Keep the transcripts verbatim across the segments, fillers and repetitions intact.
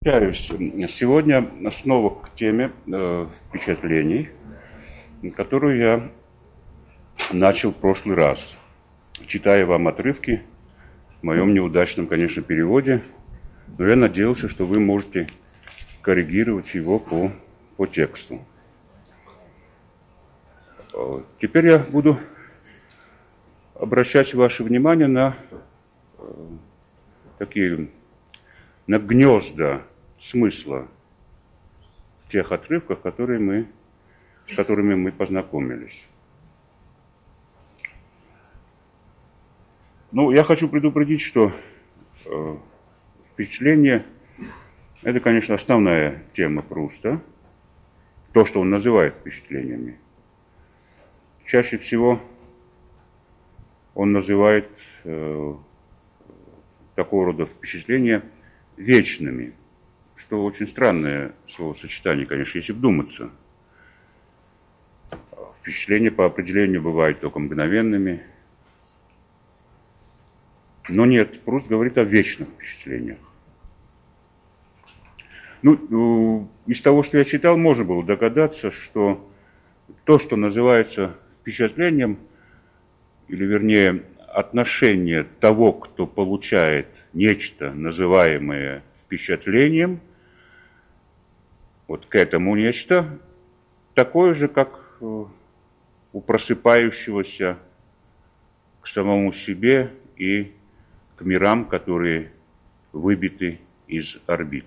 Сегодня снова к теме э, впечатлений, которую я начал в прошлый раз, читая вам отрывки в моем неудачном, конечно, переводе, но я надеялся, что вы можете коррегировать его по, по тексту. Теперь я буду обращать ваше внимание на э, такие, на гнезда смысла в тех отрывках, которые мы, с которыми мы познакомились. Ну, я хочу предупредить, что э, впечатление – это, конечно, основная тема Пруста, то, что он называет впечатлениями. Чаще всего он называет э, такого рода впечатления вечными, что очень странное словосочетание, конечно, если вдуматься. Впечатления по определению бывают только мгновенными. Но нет, Пруст говорит о вечных впечатлениях. Ну, из того, что я читал, можно было догадаться, что то, что называется впечатлением, или вернее отношение того, кто получает нечто, называемое впечатлением, вот к этому нечто, такое же, как у просыпающегося к самому себе и к мирам, которые выбиты из орбит.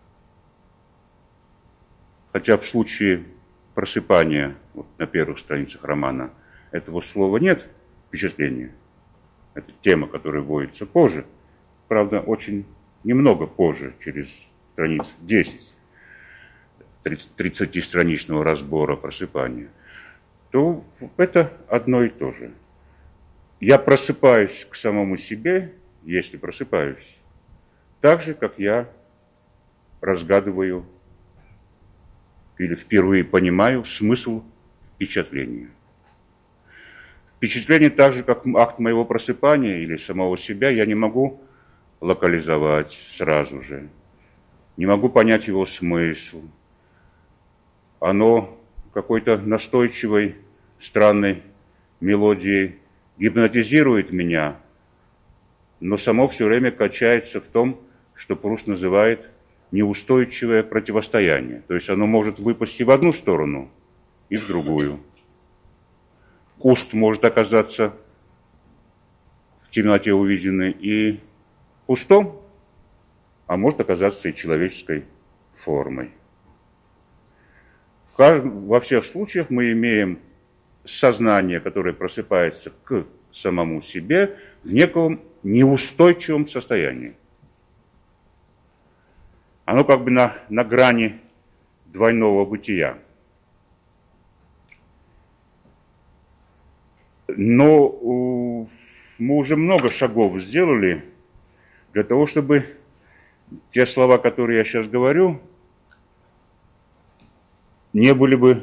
Хотя в случае просыпания, вот на первых страницах романа, этого слова нет, впечатления. Это тема, которая вводится позже. Правда, очень немного позже, через страниц десять, тридцатистраничного разбора просыпания, то это одно и то же. Я просыпаюсь к самому себе, если просыпаюсь, так же, как я разгадываю или впервые понимаю смысл впечатления. Впечатление, так же, как акт моего просыпания или самого себя, я не могу локализовать сразу же. Не могу понять его смысл. Оно какой-то настойчивой, странной мелодией гипнотизирует меня, но само все время качается в том, что Пруст называет неустойчивое противостояние. То есть оно может выпасть и в одну сторону, и в другую. Куст может оказаться в темноте увиденный и пустом, а может оказаться и человеческой формой. Во всех случаях мы имеем сознание, которое просыпается к самому себе в неком неустойчивом состоянии. Оно как бы на, на грани двойного бытия. Но мы уже много шагов сделали для того, чтобы те слова, которые я сейчас говорю, не были бы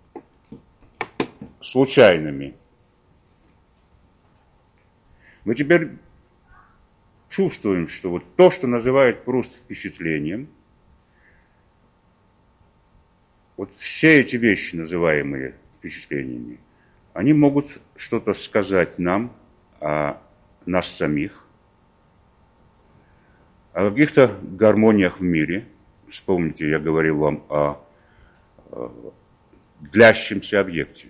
случайными. Мы теперь чувствуем, что вот то, что называет Пруст впечатлением, вот все эти вещи, называемые впечатлениями, они могут что-то сказать нам о нас самих, о каких-то гармониях в мире. Вспомните, я говорил вам о, о длящемся объекте.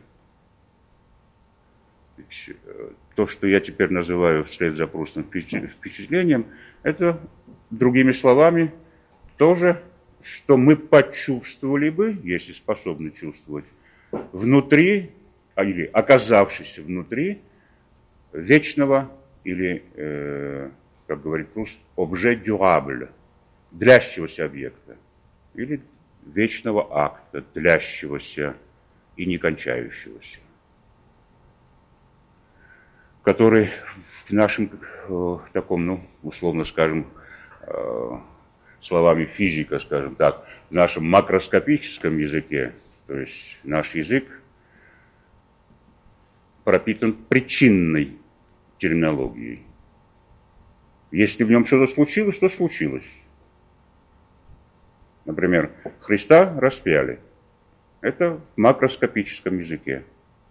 То, что я теперь называю вслед за Прустом впечатлением, это, другими словами, то же, что мы почувствовали бы, если способны чувствовать, внутри, или оказавшись внутри вечного, или, э, как говорит Пруст, objet durable, длящегося объекта, или вечного акта, длящегося и не кончающегося, который в нашем э, таком, ну, условно скажем, э, словами физика, скажем так, в нашем макроскопическом языке, то есть наш язык пропитан причинной терминологией. Если в нем что-то случилось, то случилось. Например, Христа распяли. Это в макроскопическом языке.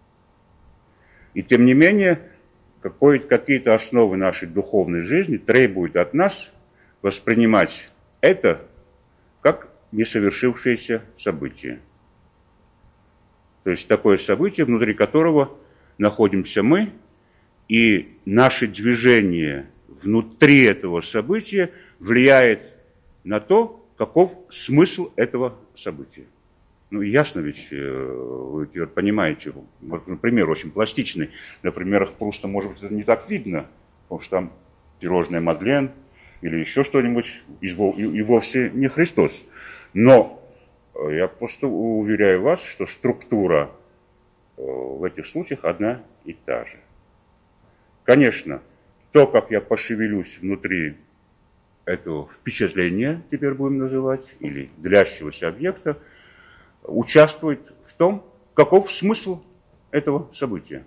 И тем не менее, какие-то основы нашей духовной жизни требуют от нас воспринимать это как несовершившееся событие. То есть такое событие, внутри которого находимся мы, и наше движение внутри этого события влияет на то, каков смысл этого события. Ну, ясно ведь, вы понимаете, вот, например, очень пластичный. На примерах Пруста, может быть, это не так видно, потому что там пирожное Мадлен или еще что-нибудь, и вовсе не Христос. Но я просто уверяю вас, что структура в этих случаях одна и та же. Конечно, то, как я пошевелюсь внутри этого впечатления, теперь будем называть, или длящегося объекта, участвует в том, каков смысл этого события.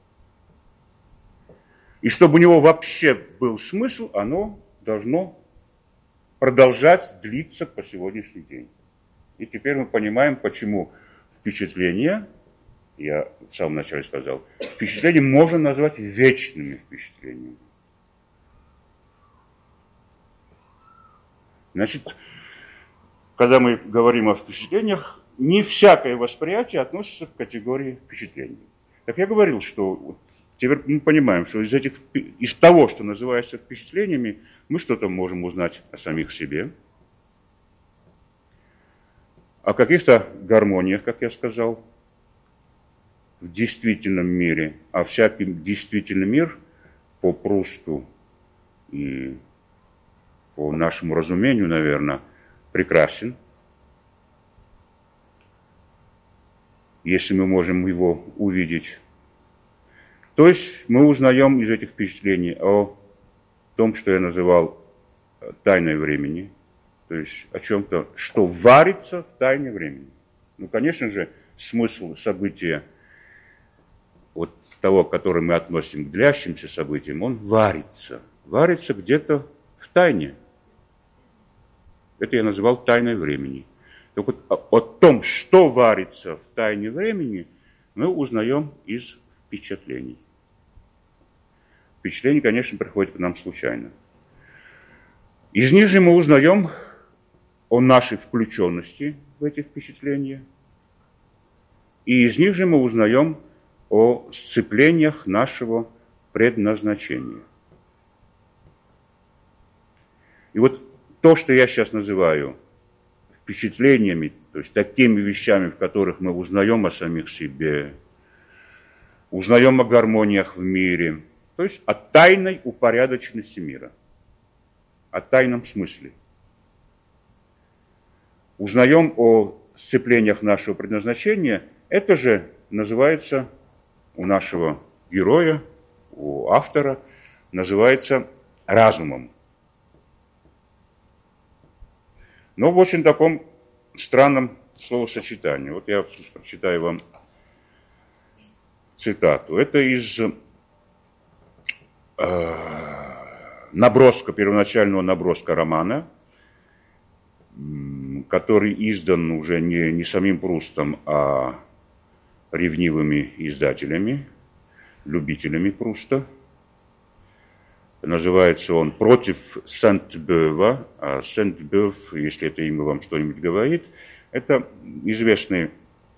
И чтобы у него вообще был смысл, оно должно продолжать длиться по сегодняшний день. И теперь мы понимаем, почему впечатления, я в самом начале сказал, впечатления можно назвать вечными впечатлениями. Значит, когда мы говорим о впечатлениях, не всякое восприятие относится к категории впечатлений. Так я говорил, что теперь мы понимаем, что из, этих, из того, что называется впечатлениями, мы что-то можем узнать о самих себе, о каких-то гармониях, как я сказал, в действительном мире. А всякий действительный мир по Прусту и по нашему разумению, наверное, прекрасен. Если мы можем его увидеть. То есть мы узнаем из этих впечатлений о том, что я называл тайной времени, то есть о чем-то, что варится в тайне времени. Ну, конечно же, смысл события, вот того, который мы относим к длящимся событиям, он варится. Варится где-то в тайне. Это я называл тайной времени. Так вот, о том, что варится в тайне времени, мы узнаем из впечатлений. Впечатления, конечно, приходят к нам случайно. Из них же мы узнаем о нашей включенности в эти впечатления. И из них же мы узнаем о сцеплениях нашего предназначения. И вот то, что я сейчас называю впечатлениями, то есть такими вещами, в которых мы узнаем о самих себе, узнаем о гармониях в мире, то есть о тайной упорядоченности мира, о тайном смысле. Узнаем о сцеплениях нашего предназначения, это же называется у нашего героя, у автора, называется разумом. Но в очень таком странном словосочетании. Вот я прочитаю вам цитату. Это из э, наброска, первоначального наброска романа, который издан уже не, не самим Прустом, а ревнивыми издателями, любителями Пруста. Называется он «Против Сент-Бёва». А Сент-Бёв, если это имя вам что-нибудь говорит, это известный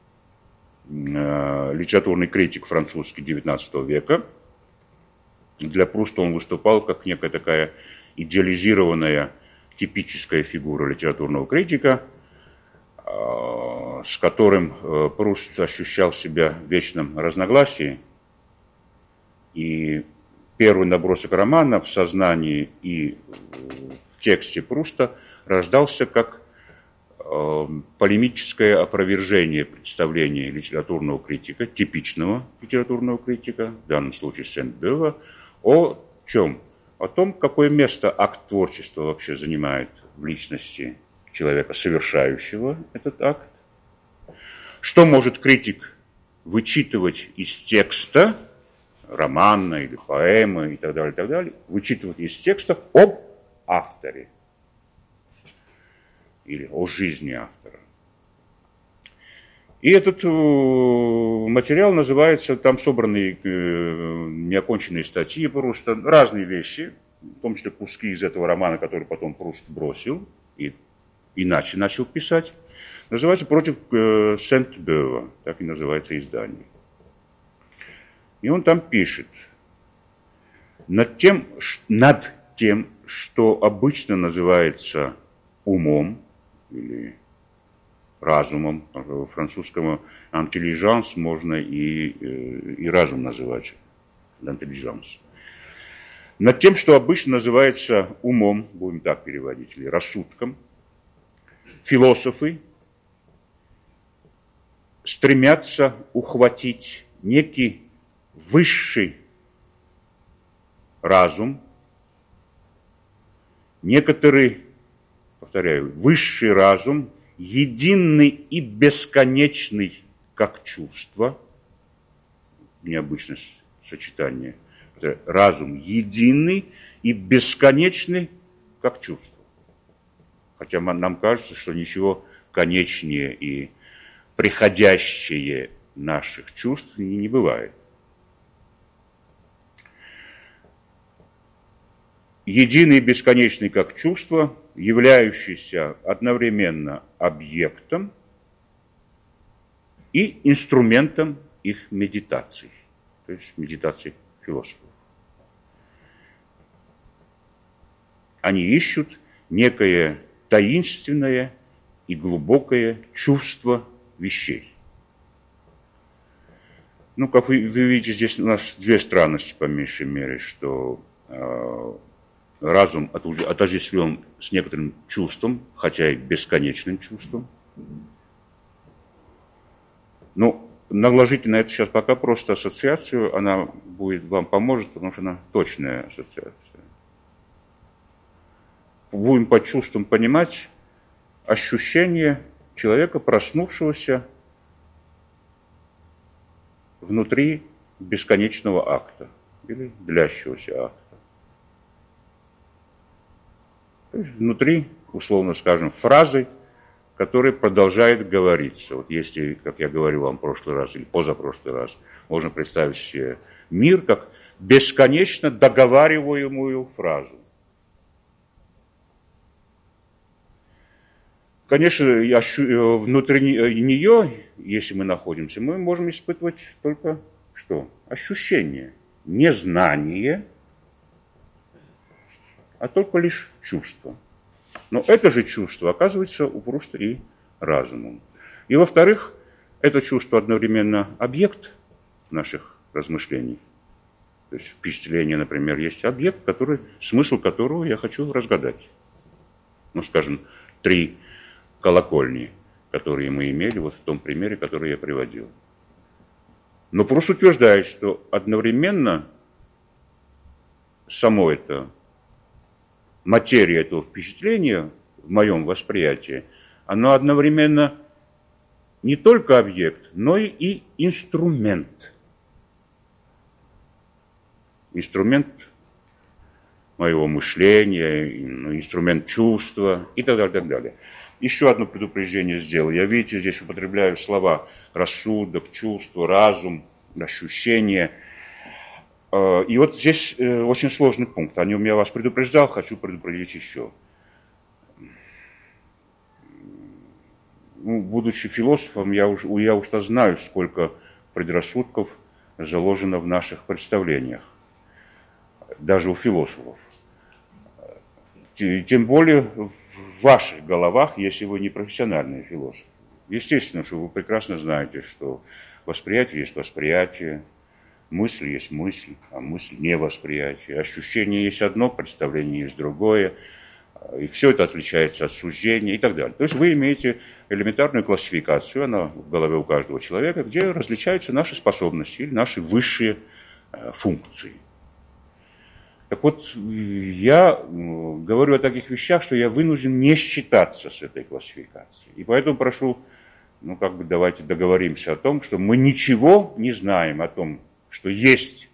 э, литературный критик французский девятнадцатого века. Для Пруста он выступал как некая такая идеализированная, типическая фигура литературного критика, э, с которым э, Пруст ощущал себя в вечном разногласии. И первый набросок романа в сознании и в тексте Пруста рождался как э, полемическое опровержение представления литературного критика, типичного литературного критика, в данном случае Сент-Бёва, о чем? О том, какое место акт творчества вообще занимает в личности человека, совершающего этот акт. Что может критик вычитывать из текста, романа или поэмы и так далее, и так далее, вычитывать из текста об авторе. или о жизни автора. И этот материал называется, там собраны неоконченные статьи Пруста, разные вещи, в том числе куски из этого романа, который потом Пруст бросил и иначе начал писать. Называется «Против Сент-Бёва», так и называется издание. И он там пишет: над тем, над тем, что обычно называется умом или разумом, французскому intelligence можно и, и разум называть, l'intelligence. Над тем, что обычно называется умом, будем так переводить, или рассудком, философы стремятся ухватить некий высший разум, некоторый, повторяю, высший разум, единый и бесконечный, как чувство, необычное сочетание, разум единый и бесконечный, как чувство. Хотя нам кажется, что ничего конечнее и приходящее наших чувств не бывает. Единый и бесконечный, как чувство, являющийся одновременно объектом и инструментом их медитаций, то есть медитаций философов. Они ищут некое таинственное и глубокое чувство вещей. Ну, как вы, вы видите, здесь у нас две странности, по меньшей мере, что э, разум отождествлен с некоторым чувством, хотя и бесконечным чувством. Ну, наложите на это сейчас пока просто ассоциацию, она будет вам поможет, потому что она точная ассоциация. Будем по чувствам понимать ощущение человека, проснувшегося внутри бесконечного акта или длящегося акта. То есть внутри, условно скажем, фразы, которая продолжает говориться. Вот если, как я говорил вам в прошлый раз или позапрошлый раз, можно представить себе мир как бесконечно договариваемую фразу. Конечно, внутри нее, если мы находимся, мы можем испытывать только что? Ощущение, не знание, а только лишь чувство. Но это же чувство оказывается у Пруста и разумом. И во-вторых, это чувство одновременно объект наших размышлений. То есть впечатление, например, есть объект, который, смысл которого я хочу разгадать. Ну, скажем, три колокольни, которые мы имели вот в том примере, который я приводил. Но Пруст утверждает, что одновременно само это, материя этого впечатления в моем восприятии, оно одновременно не только объект, но и инструмент. Инструмент моего мышления, инструмент чувства и так далее, так далее. Еще одно предупреждение сделал. Я, видите, здесь употребляю слова рассудок, чувство, разум, ощущение. И вот здесь очень сложный пункт. О нем я вас предупреждал, хочу предупредить еще. Ну, будучи философом, я уж, я уж-то знаю, сколько предрассудков заложено в наших представлениях. Даже у философов. Тем более в ваших головах, если вы не профессиональные философы. Естественно, что вы прекрасно знаете, что восприятие есть восприятие, мысль есть мысль, а мысль не восприятие. Ощущение есть одно, представление есть другое. И все это отличается от суждения и так далее. То есть вы имеете элементарную классификацию, она в голове у каждого человека, где различаются наши способности или наши высшие функции. Так вот, я говорю о таких вещах, что я вынужден не считаться с этой классификацией. И поэтому прошу, ну как бы давайте договоримся о том, что мы ничего не знаем о том, что есть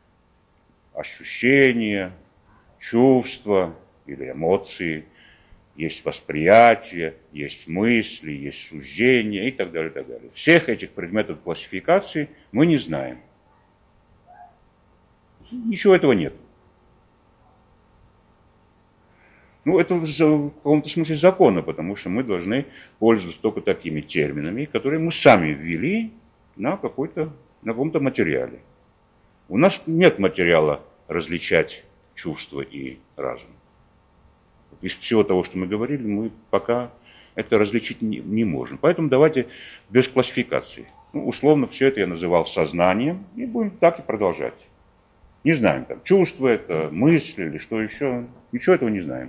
ощущения, чувства или эмоции, есть восприятие, есть мысли, есть суждения и так далее, и так далее. Всех этих предметов классификации мы не знаем. Ничего этого нет. Ну, это в каком-то смысле законно, потому что мы должны пользоваться только такими терминами, которые мы сами ввели на, какой-то, на каком-то материале. У нас нет материала различать чувства и разум. Из всего того, что мы говорили, мы пока это различить не, не можем. Поэтому давайте без классификации. Ну, условно, все это я называл сознанием, и будем так и продолжать. Не знаем, там, чувство это, мысли или что еще. Ничего этого не знаем.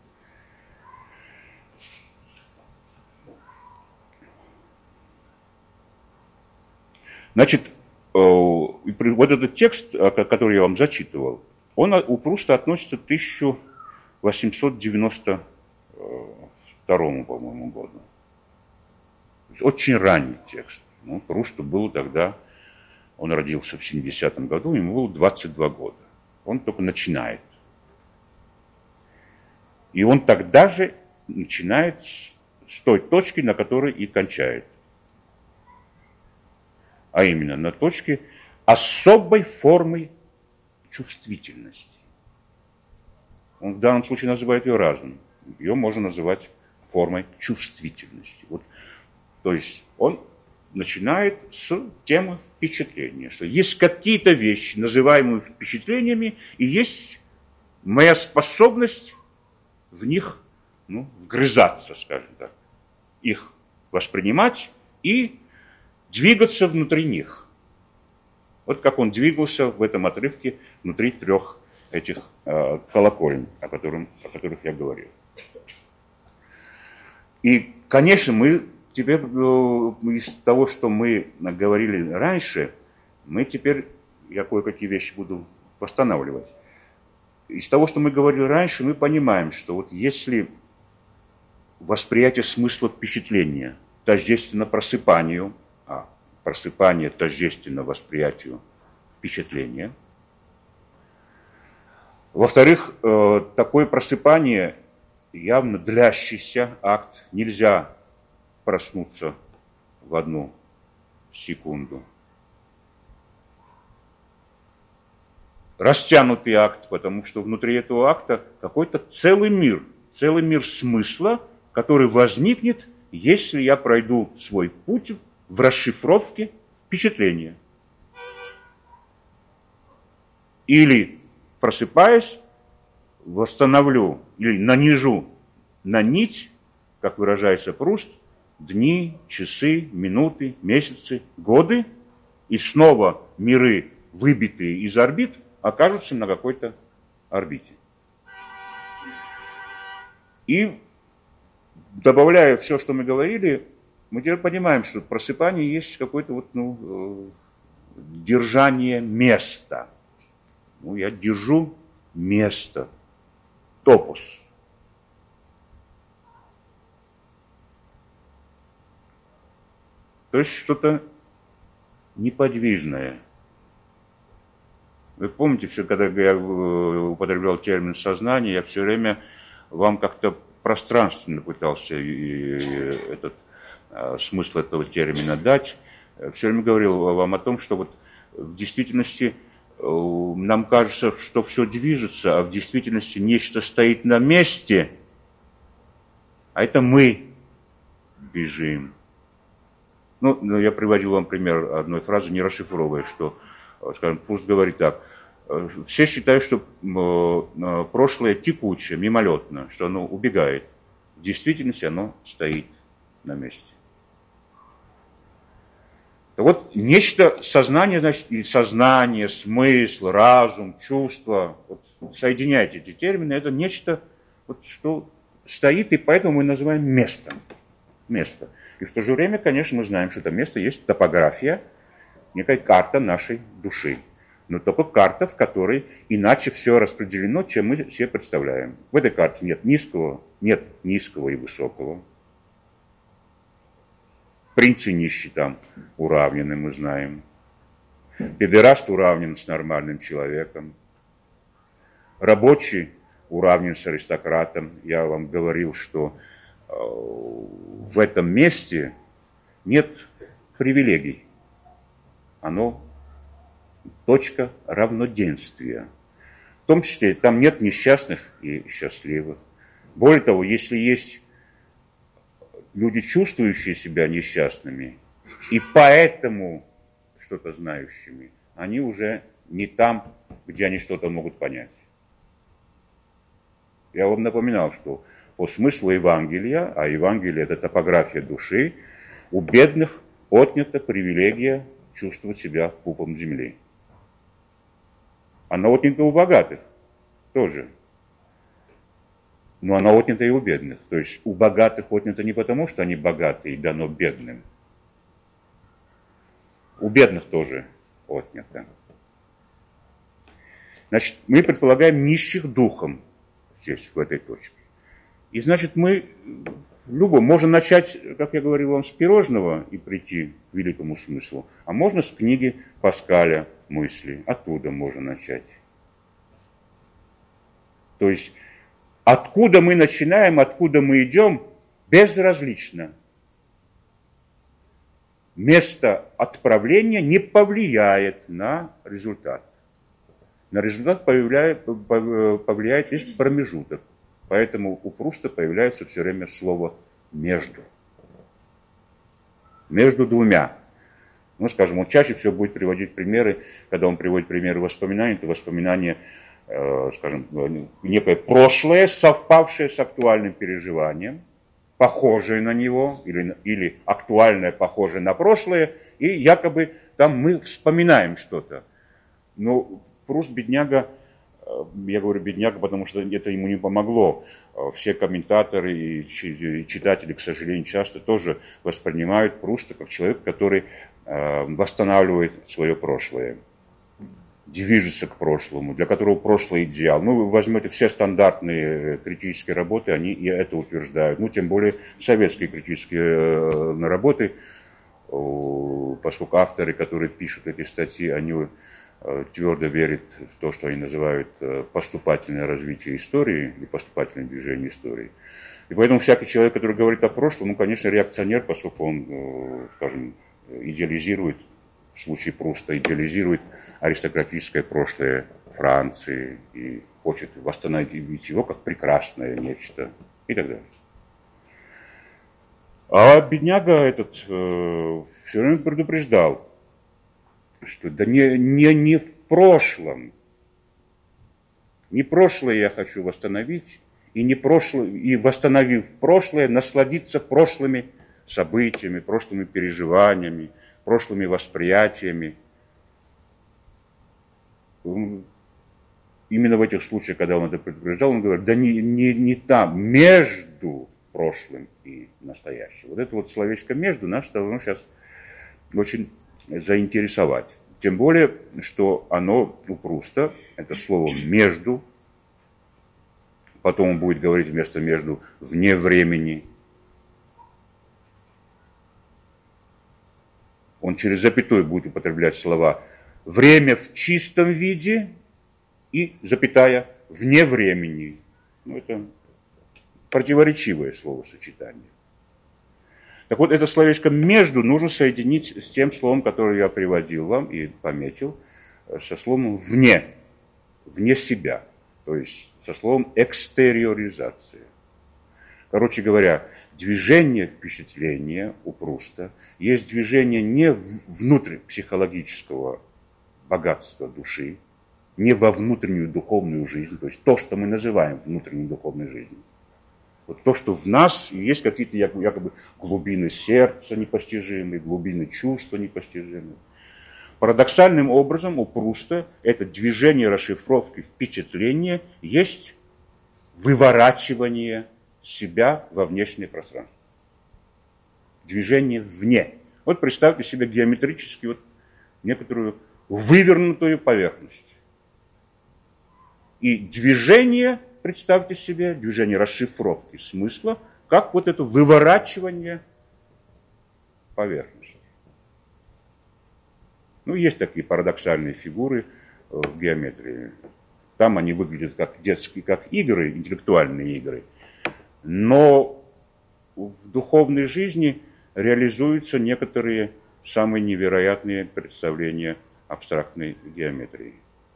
Значит, вот этот текст, который я вам зачитывал, он у Пруста относится к тысяча восемьсот девяносто второму, по-моему, году. Очень ранний текст. Ну, Прусту было тогда, он родился в семидесятом году, ему было двадцать два года. Он только начинает. И он тогда же начинает с той точки, на которой и кончает. А именно на точке особой формы чувствительности. Он в данном случае называет ее разум. Ее можно называть формой чувствительности. Вот, то есть он начинает с темы впечатления, что есть какие-то вещи, называемые впечатлениями, и есть моя способность в них, ну, вгрызаться, скажем так, их воспринимать и двигаться внутри них. Вот как он двигался в этом отрывке внутри трех этих э, колоколен, о, котором, о которых я говорил. И, конечно, мы теперь э, из того, что мы говорили раньше, мы теперь, я кое-какие вещи буду восстанавливать. Из того, что мы говорили раньше, мы понимаем, что вот если восприятие смысла впечатления тождественно просыпанию, а просыпание тождественно восприятию впечатления. Во-вторых, э, такое просыпание явно длящийся акт. Нельзя проснуться в одну секунду. Растянутый акт, потому что внутри этого акта какой-то целый мир, целый мир смысла, который возникнет, если я пройду свой путь в расшифровке впечатления. Или, просыпаясь, восстановлю или нанижу на нить, как выражается Пруст, дни, часы, минуты, месяцы, годы, и снова миры, выбитые из орбит, окажутся на какой-то орбите. И, добавляя все, что мы говорили, мы теперь понимаем, что просыпание есть какое-то вот, ну, держание места. Ну, я держу место. Топос. То есть что-то неподвижное. Вы помните, все, когда я употреблял термин сознание, я все время вам как-то пространственно пытался этот, смысл этого термина дать. Все время говорил вам о том, что вот в действительности нам кажется, что все движется, а в действительности нечто стоит на месте, а это мы бежим. Ну, я приводил вам пример одной фразы, не расшифровывая, что, скажем, Пруст говорит так: все считают, что прошлое текучее, мимолетно, что оно убегает. В действительности оно стоит на месте. Вот нечто, сознание, значит, и сознание, смысл, разум, чувство, вот соединяйте эти термины, это нечто, вот, что стоит, и поэтому мы называем местом. Место. И в то же время, конечно, мы знаем, что это место есть топография, некая карта нашей души. Но только карта, в которой иначе все распределено, чем мы себе представляем. В этой карте нет низкого, нет низкого и высокого. Принц и нищий там уравнены, мы знаем. Педераст уравнен с нормальным человеком. Рабочий уравнен с аристократом. Я вам говорил, что э, в этом месте нет привилегий. Оно точка равноденствия. В том числе там нет несчастных и счастливых. Более того, если есть люди, чувствующие себя несчастными, и поэтому что-то знающими, они уже не там, где они что-то могут понять. Я вам напоминал, что по смыслу Евангелия, а Евангелие – это топография души, у бедных отнята привилегия чувствовать себя пупом земли. Она отнята у богатых тоже. Но она отнята и у бедных. То есть у богатых отнята не потому, что они богатые и дано бедным. У бедных тоже отнято. Значит, мы предполагаем нищих духом здесь, в этой точке. И значит, мы любом можем начать, как я говорил вам, с пирожного и прийти к великому смыслу. А можно с книги Паскаля «Мысли». Оттуда можно начать. То есть, откуда мы начинаем, откуда мы идем, безразлично. Место отправления не повлияет на результат. На результат повлияет, повлияет лишь промежуток. Поэтому у Пруста появляется все время слово «между». Между двумя. Ну, скажем, он чаще всего будет приводить примеры, когда он приводит примеры воспоминаний, это воспоминания, э, скажем, некое прошлое, совпавшее с актуальным переживанием, похожее на него, или, или актуальное, похожее на прошлое, и якобы там мы вспоминаем что-то. Но Пруст, бедняга, я говорю бедняга, потому что это ему не помогло. Все комментаторы и читатели, к сожалению, часто тоже воспринимают Пруста как человек, который восстанавливает свое прошлое, движется к прошлому, для которого прошлое идеал. Ну, вы возьмете все стандартные критические работы, они и это утверждают. Ну, тем более советские критические работы, поскольку авторы, которые пишут эти статьи, они твердо верят в то, что они называют поступательное развитие истории или поступательное движение истории. И поэтому всякий человек, который говорит о прошлом, ну, конечно, реакционер, поскольку он, скажем, идеализирует, в случае Пруста, идеализирует аристократическое прошлое Франции и хочет восстановить его как прекрасное нечто и так далее. А бедняга этот э, все время предупреждал, что да не, не, не в прошлом, не прошлое я хочу восстановить, и, не прошлое, и восстановив прошлое, насладиться прошлыми событиями, прошлыми переживаниями, прошлыми восприятиями. Именно в этих случаях, когда он это предупреждал, он говорит, да не, не, не там, между прошлым и настоящим. Вот это вот словечко «между» нас должно сейчас очень заинтересовать. Тем более, что оно у Пруста, это слово «между», потом он будет говорить вместо «между» «вне времени». Он через запятую будет употреблять слова «время в чистом виде» и запятая «вне времени». Ну, это противоречивое словосочетание. Так вот, это словечко «между» нужно соединить с тем словом, которое я приводил вам и пометил, со словом «вне», «вне себя», то есть со словом «экстериоризация». Короче говоря, движение впечатления у Пруста есть движение не внутрь психологического богатства души, не во внутреннюю духовную жизнь, то есть то, что мы называем внутренней духовной жизнью. Вот то, что в нас есть какие-то якобы глубины сердца непостижимые, глубины чувства непостижимые. Парадоксальным образом у Пруста это движение расшифровки впечатления есть выворачивание себя во внешнее пространство. Движение вне. Вот представьте себе геометрически вот некоторую вывернутую поверхность. И движение, представьте себе, движение расшифровки смысла, как вот это выворачивание поверхности. Ну, есть такие парадоксальные фигуры в геометрии. Там они выглядят как детские, как игры, интеллектуальные игры. Но в духовной жизни реализуются некоторые самые невероятные представления абстрактной геометрии.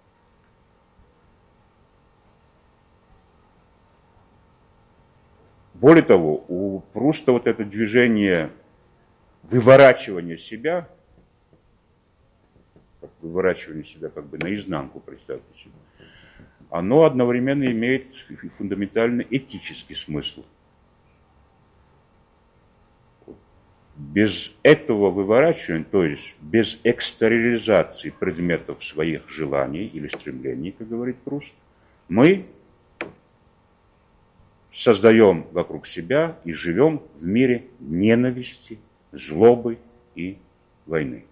Более того, у Пруста вот это движение выворачивания себя, выворачивание себя как бы наизнанку, представьте себе, оно одновременно имеет фундаментально этический смысл. Без этого выворачивания, то есть без экстериоризации предметов своих желаний или стремлений, как говорит Пруст, мы создаем вокруг себя и живем в мире ненависти, злобы и войны.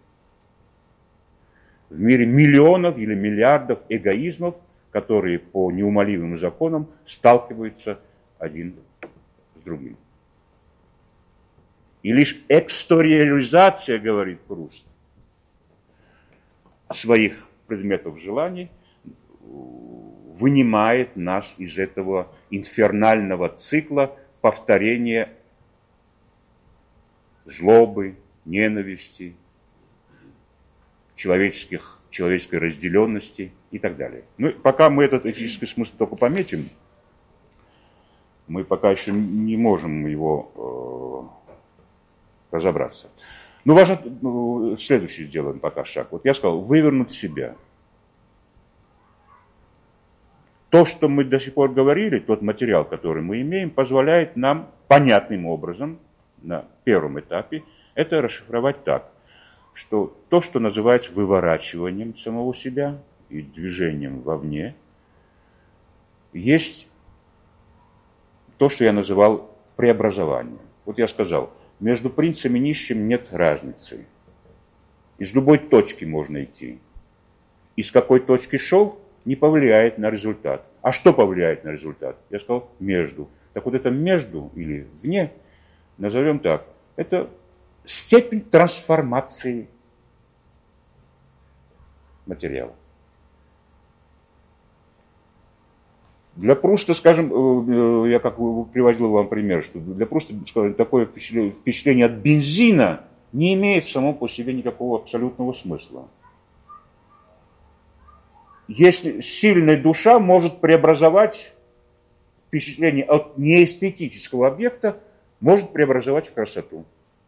В мире миллионов или миллиардов эгоизмов, которые по неумолимым законам сталкиваются один с другим. И лишь экстериоризация, говорит Пруст, своих предметов желаний вынимает нас из этого инфернального цикла повторения злобы, ненависти, человеческих, человеческой разделенности и так далее. Ну, пока мы этот этический смысл только пометим, мы пока еще не можем его э, разобраться. Ну, важно, ну, следующий сделаем пока шаг. Вот я сказал, вывернуть себя. То, что мы до сих пор говорили, тот материал, который мы имеем, позволяет нам понятным образом на первом этапе это расшифровать так, что то, что называется выворачиванием самого себя и движением вовне, есть то, что я называл преобразованием. Вот я сказал, между принцем и нищим нет разницы. Из любой точки можно идти. Из какой точки шел, не повлияет на результат. А что повлияет на результат? Я сказал, между. Так вот это между или вне, назовем так, это степень трансформации материала. Для Пруста, скажем, я как приводил вам пример, что для Пруста, скажем, такое впечатление, впечатление от бензина не имеет само по себе никакого абсолютного смысла. Если сильная душа может преобразовать впечатление от неэстетического объекта, может преобразовать в красоту.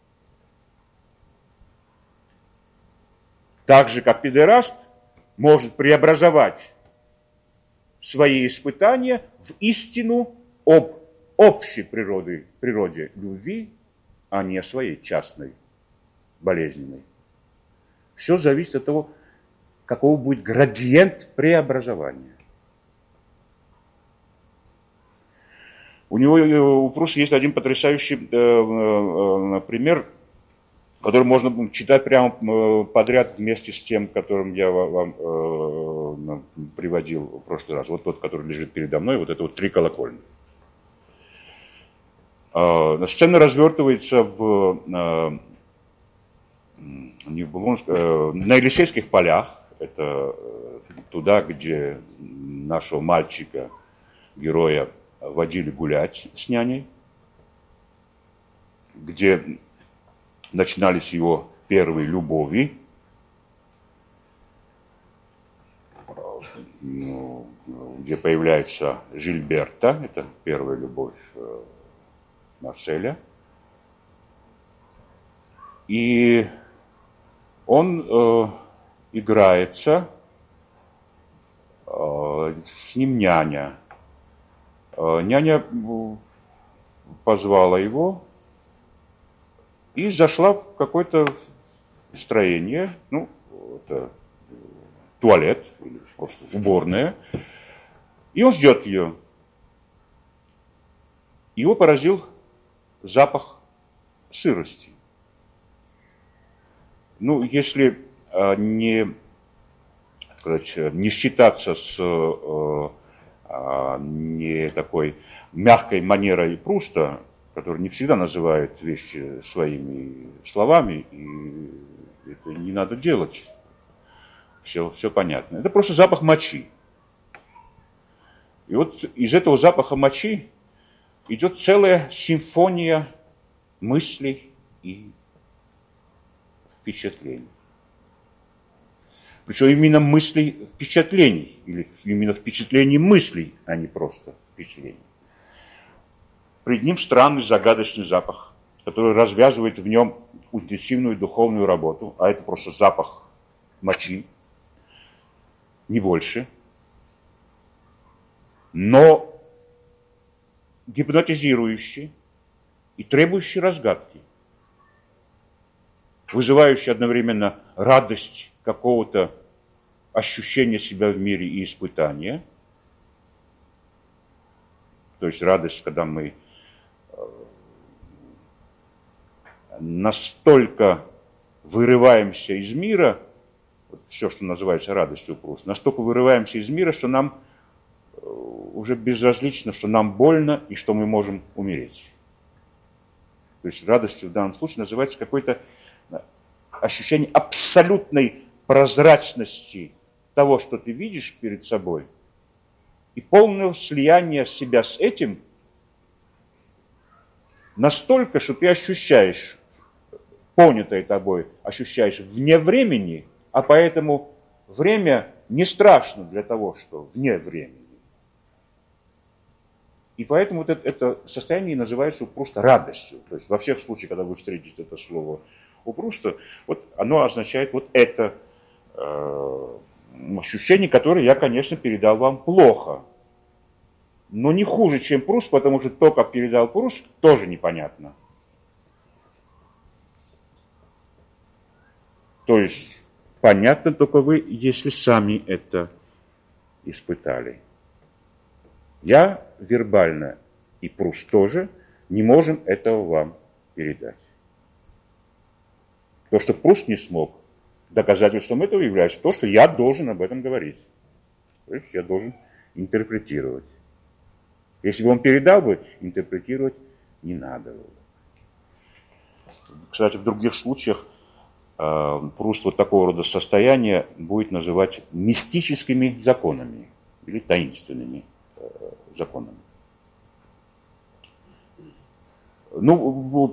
Так же, как педераст может преобразовать свои испытания в истину об общей природе, природе любви, а не своей частной, болезненной. Все зависит от того, каков будет градиент преобразования. У него, у Пруста есть один потрясающий э, э, пример, который можно читать прямо подряд вместе с тем, которым я вам э, приводил в прошлый раз. Вот тот, который лежит передо мной, вот это вот три колокольни. Э, сцена развертывается в, э, не в Булонск, э, на Елисейских полях. Это туда, где нашего мальчика, героя, водили гулять с няней, где начинались его первые любови, где появляется Жильберта, это первая любовь Марселя, и он э, играется, э, с ним няня. Э, няня позвала его и зашла в какое-то строение, ну, это туалет, или просто уборная, и он ждет ее. Его поразил запах сырости. Ну, если э, не, сказать, не считаться с э, э, не такой мягкой манерой Пруста, который не всегда называет вещи своими словами, и это не надо делать. Все, все понятно. Это просто запах мочи. И вот из этого запаха мочи идет целая симфония мыслей и впечатлений. Причем именно мыслей, впечатлений, или именно впечатлений мыслей, а не просто впечатлений. Пред ним странный загадочный запах, который развязывает в нем интенсивную духовную работу, а это просто запах мочи, не больше. Но гипнотизирующий и требующий разгадки, вызывающий одновременно радость какого-то ощущения себя в мире и испытания. То есть радость, когда мы настолько вырываемся из мира, вот все, что называется радостью Пруста, настолько вырываемся из мира, что нам уже безразлично, что нам больно и что мы можем умереть. То есть радостью в данном случае называется какое-то ощущение абсолютной прозрачности того, что ты видишь перед собой, и полного слияния себя с этим настолько, что ты ощущаешь, понятое тобой, ощущаешь вне времени, а поэтому время не страшно для того, что вне времени. И поэтому вот это, это состояние называется просто радостью. То есть во всех случаях, когда вы встретите это слово у Пруста, вот оно означает вот это э, ощущение, которое я, конечно, передал вам плохо. Но не хуже, чем Пруст, потому что то, как передал Пруст, тоже непонятно. То есть понятно только вы, если сами это испытали. Я вербально и Пруст тоже не можем этого вам передать. То, что Пруст не смог, доказательством этого является то, что я должен об этом говорить. То есть я должен интерпретировать. Если бы он передал бы, интерпретировать не надо было. Кстати, в других случаях э, Пруст вот такого рода состояния будет называть мистическими законами или таинственными э, законами. Ну,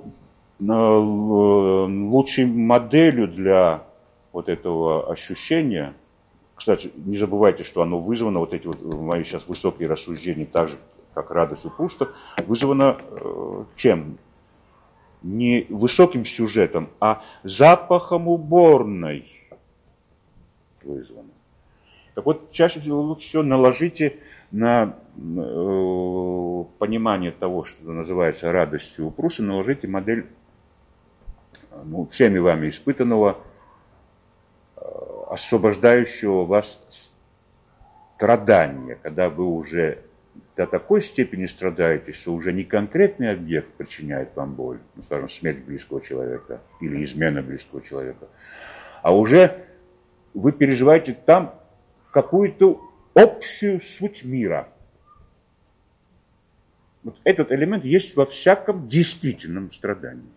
лучшей моделью для вот этого ощущения, кстати, не забывайте, что оно вызвано, вот эти вот мои сейчас высокие рассуждения, так же, как радость у Пруста, вызвано э, чем? Не высоким сюжетом, а запахом уборной вызвано. Так вот, чаще всего лучше всего наложите на э, понимание того, что называется радостью у Пруста, наложите модель, ну, всеми вами испытанного, э, освобождающего вас страдания, когда вы уже до такой степени страдаете, что уже не конкретный объект причиняет вам боль, ну, скажем, смерть близкого человека или измена близкого человека, а уже вы переживаете там какую-то общую суть мира. Вот этот элемент есть во всяком действительном страдании.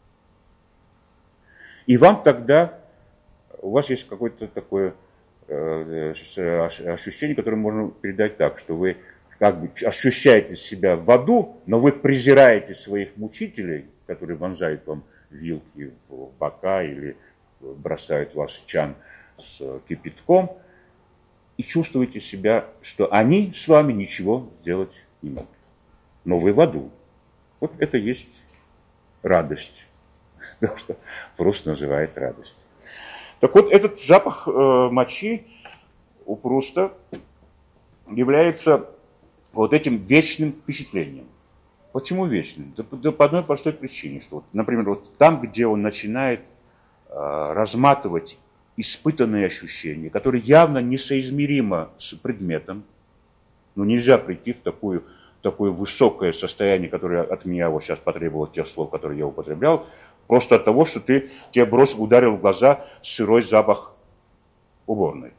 И вам тогда, у вас есть какое-то такое э, ощущение, которое можно передать так, что вы как бы ощущаете себя в аду, но вы презираете своих мучителей, которые вонзают вам вилки в бока или бросают вас в чан с кипятком, и чувствуете себя, что они с вами ничего сделать не могут. Но вы в аду. Вот это есть радость. То, что Пруст называет радость. Так вот, этот запах э, мочи у Пруста является вот этим вечным впечатлением. Почему вечным? Да, да по одной простой причине, что, вот, например, вот там, где он начинает э, разматывать испытанные ощущения, которые явно несоизмеримо с предметом, но нельзя прийти в такую, такое высокое состояние, которое от меня вот сейчас потребовало тех слов, которые я употреблял, просто от того, что ты, тебе брос ударил в глаза сырой запах уборной.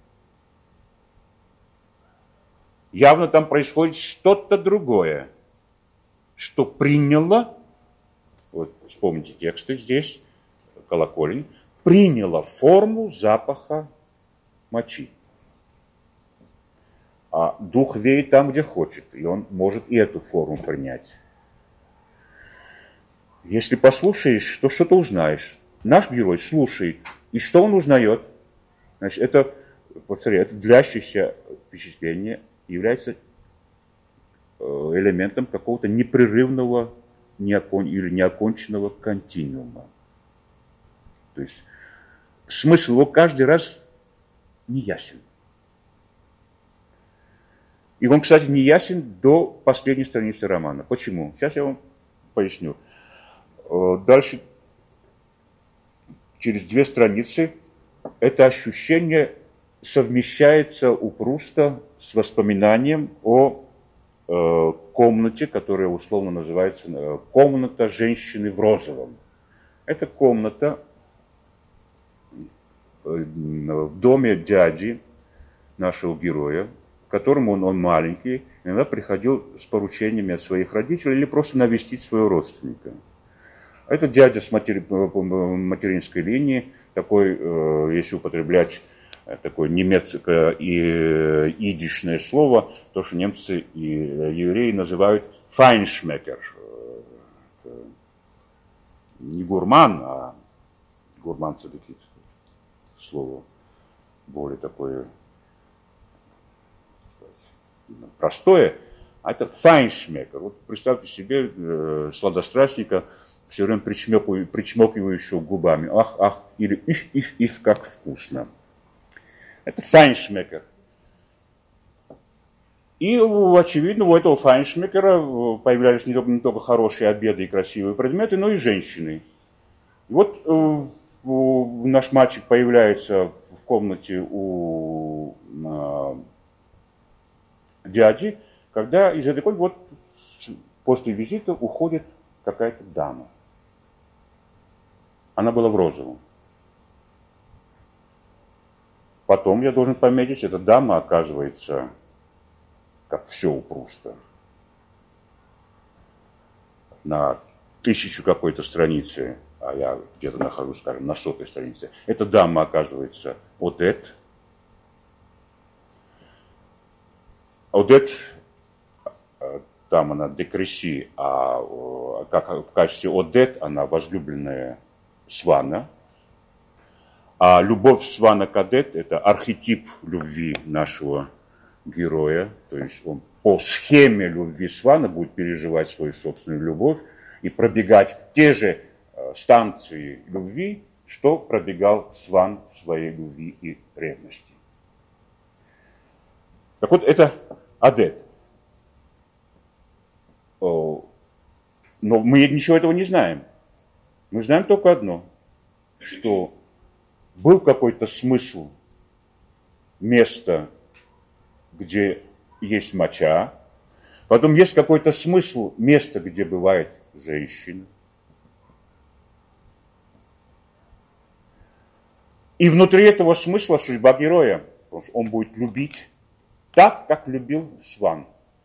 Явно там происходит что-то другое, что приняло, вот вспомните тексты здесь, колоколень, приняло форму запаха мочи. А А дух веет там, где хочет, и он может и эту форму принять. Если послушаешь, то что-то узнаешь. Наш герой слушает. И что он узнает? Значит, это, посмотри, это длящееся впечатление является элементом какого-то непрерывного неокон... или неоконченного континуума. То есть смысл его каждый раз не ясен. И он, кстати, не ясен до последней страницы романа. Почему? Сейчас я вам поясню. Дальше, через две страницы, это ощущение совмещается у Пруста с воспоминанием о э, комнате, которая условно называется э, «Комната женщины в розовом». Это комната э, в доме дяди нашего героя, к которому он, он маленький, иногда приходил с поручениями от своих родителей или просто навестить своего родственника. Это дядя с матери, материнской линии, такой, э, если употреблять такое немецкое и идишное слово, то, что немцы и евреи называют «файншмекер». Не гурман, а гурман все-таки слово более такое простое, а это файншмекер. Вот представьте себе э, сладострастника, все время причмокивающего губами. Ах, ах, или их, их, их, как вкусно. Это файншмекер. И, очевидно, у этого файншмекера появлялись не только, не только хорошие обеды и красивые предметы, но и женщины. И вот э, в, наш мальчик появляется в комнате у э, дяди, когда из этой комнаты вот после визита уходит какая-то дама. Она была в розовом. Потом я должен пометить, эта дама оказывается, как все у Пруста, на тысячу какой-то страницы, а я где-то нахожусь, скажем, на сотой странице. Эта дама оказывается Одет. Одет, там она Декреси, а как в качестве Одет она возлюбленная Свана. А любовь Свана к Одет – это архетип любви нашего героя. То есть он по схеме любви Свана будет переживать свою собственную любовь и пробегать те же станции любви, что пробегал Сван в своей любви и ревности. Так вот, это Одет. Но мы ничего этого не знаем. Мы знаем только одно, что был какой-то смысл места, где есть моча, потом есть какой-то смысл места, где бывает женщина. И внутри этого смысла судьба героя, потому что он будет любить так, как любил Сван.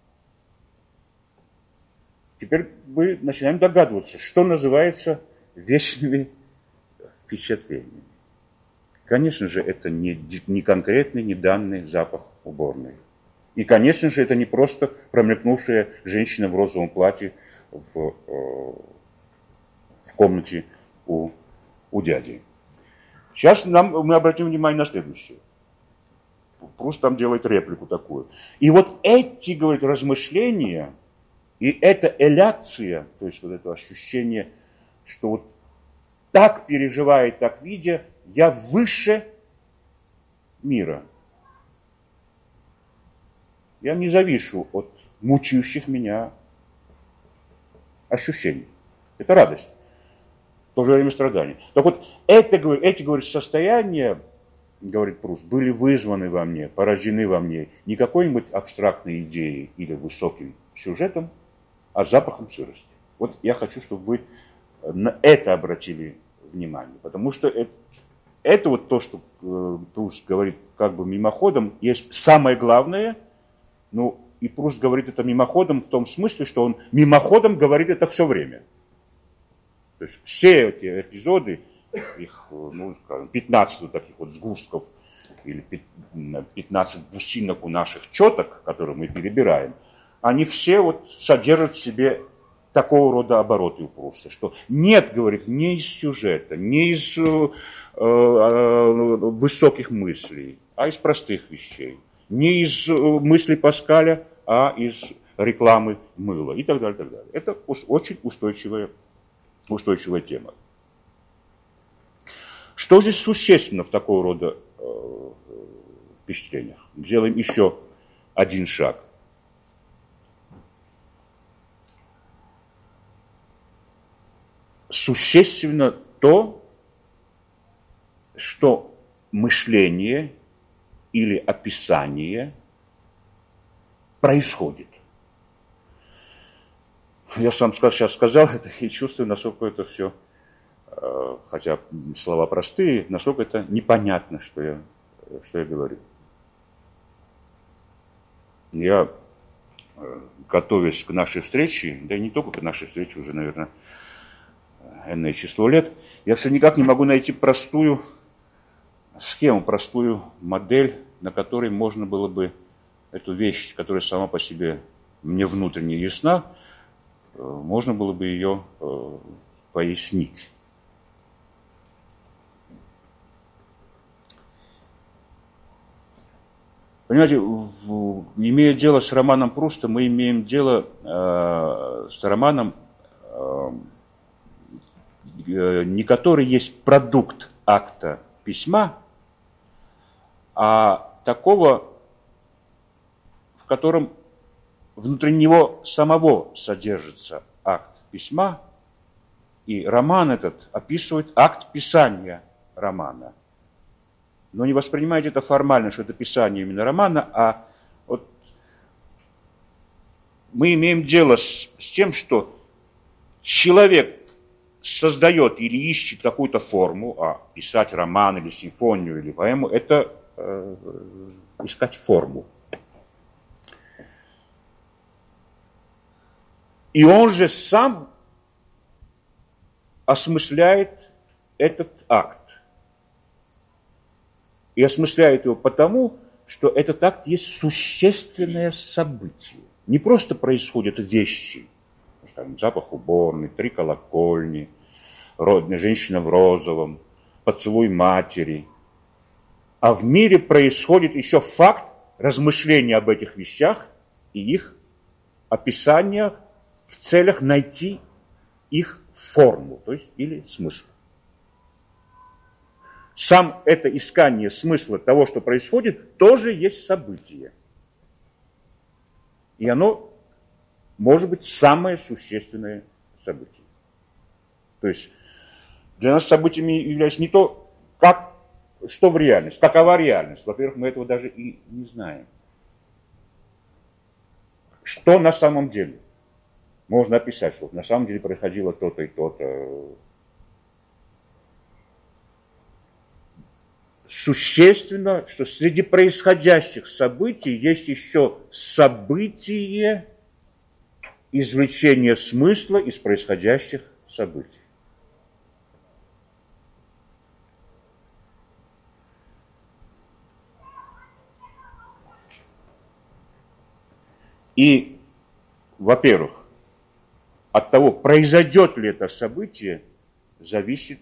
Теперь мы начинаем догадываться, что называется вечными впечатлениями. Конечно же, это не, не конкретный, не данный запах уборной. И, конечно же, это не просто промелькнувшая женщина в розовом платье в, э, в комнате у, у дяди. Сейчас нам, мы обратим внимание на следующее. Пруст там делает реплику такую. И вот эти, говорит, размышления, и эта эляция, то есть вот это ощущение, что вот так переживает, так видя, я выше мира. Я не завишу от мучающих меня ощущений. Это радость. В то же время страдание. Так вот, это, эти, говорит, состояния, говорит Пруст, были вызваны во мне, поражены во мне не какой-нибудь абстрактной идеей или высоким сюжетом, а запахом сырости. Вот я хочу, чтобы вы на это обратили внимание, потому что это, это вот то, что э, Пруст говорит как бы мимоходом, есть самое главное, ну и Пруст говорит это мимоходом в том смысле, что он мимоходом говорит это все время. То есть все эти эпизоды, их, ну, скажем, пятнадцать вот таких вот сгустков или пятнадцать бусинок у наших четок, которые мы перебираем, они все вот содержат в себе такого рода обороты у Пруста, что нет, говорит, не из сюжета, не из э, э, высоких мыслей, а из простых вещей. Не из мыслей Паскаля, а из рекламы мыла и так далее, так далее. Это очень устойчивая, устойчивая тема. Что здесь существенно в такого рода э, впечатлениях? Делаем еще один шаг. Существенно то, что мышление или описание происходит. Я сам сейчас сказал это и чувствую, насколько это все, хотя слова простые, насколько это непонятно, что я, что я говорю. Я, готовясь к нашей встрече, да и не только к нашей встрече, уже, наверное, энное число лет, я все никак не могу найти простую схему, простую модель, на которой можно было бы эту вещь, которая сама по себе мне внутренне ясна, можно было бы ее пояснить. Понимаете, в, имея дело с романом Пруста, мы имеем дело э, с романом, э, не который есть продукт акта письма, а такого, в котором внутри него самого содержится акт письма, и роман этот описывает акт писания романа. Но не воспринимайте это формально, что это писание именно романа, а вот мы имеем дело с, с тем, что человек создает или ищет какую-то форму, а писать роман или симфонию или поэму, это э, искать форму. И он же сам осмысляет этот акт. И осмысляет его потому, что этот акт есть существенное событие. Не просто происходят вещи, скажем, запах уборной, три колокольни, женщина в розовом, поцелуй матери. А в мире происходит еще факт размышления об этих вещах и их описания в целях найти их форму, то есть или смысл. Сам это искание смысла того, что происходит, тоже есть событие. И оно может быть самое существенное событие. То есть для нас событиями является не то, как, что в реальности, какова реальность. Во-первых, мы этого даже и не знаем. Что на самом деле? Можно описать, что на самом деле происходило то-то и то-то. Существенно, что среди происходящих событий есть еще событие извлечения смысла из происходящих событий. И, во-первых, от того, произойдет ли это событие, зависит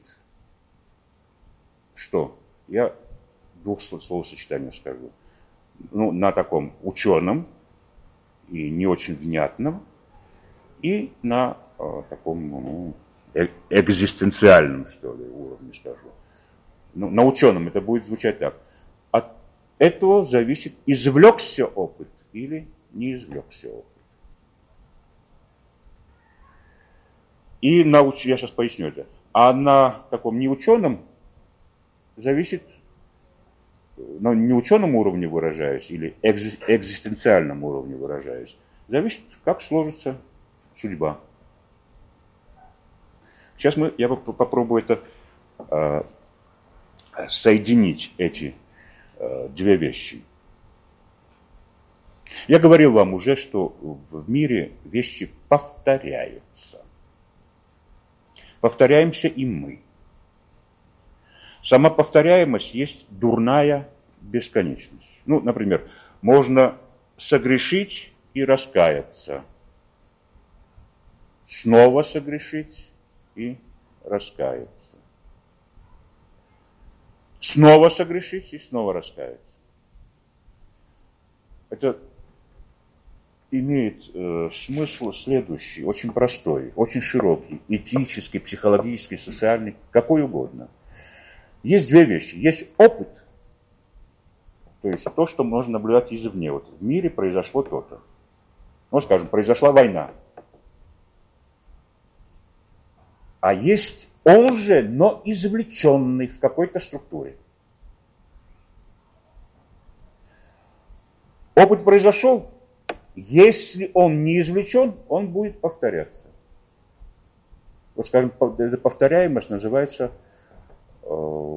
что? Я двух словосочетаний скажу. Ну, на таком ученом и не очень внятном, и на э, таком ну, э- экзистенциальном, что ли, уровне скажу. Ну, на ученом это будет звучать так. От этого зависит, извлекся опыт или не извлекся опыт. И на уч... я сейчас поясню это. А на таком неученом зависит, на неученом уровне выражаясь, или экзи... экзистенциальном уровне выражаясь, зависит, как сложится судьба. Сейчас мы, я попробую это э, соединить, эти э, две вещи. Я говорил вам уже, что в мире вещи повторяются. Повторяемся и мы. Сама повторяемость есть дурная бесконечность. Ну, например, можно согрешить и раскаяться. Снова согрешить и раскаяться. Снова согрешить и снова раскаяться. Это имеет э, смысл следующий, очень простой, очень широкий, этический, психологический, социальный, какой угодно. Есть две вещи. Есть опыт, то есть то, что можно наблюдать извне. Вот в мире произошло то-то. Ну, скажем, произошла война. А есть он же, но извлеченный в какой-то структуре. Опыт произошел. Если он не извлечен, он будет повторяться. Вот, скажем, эта повторяемость называется э,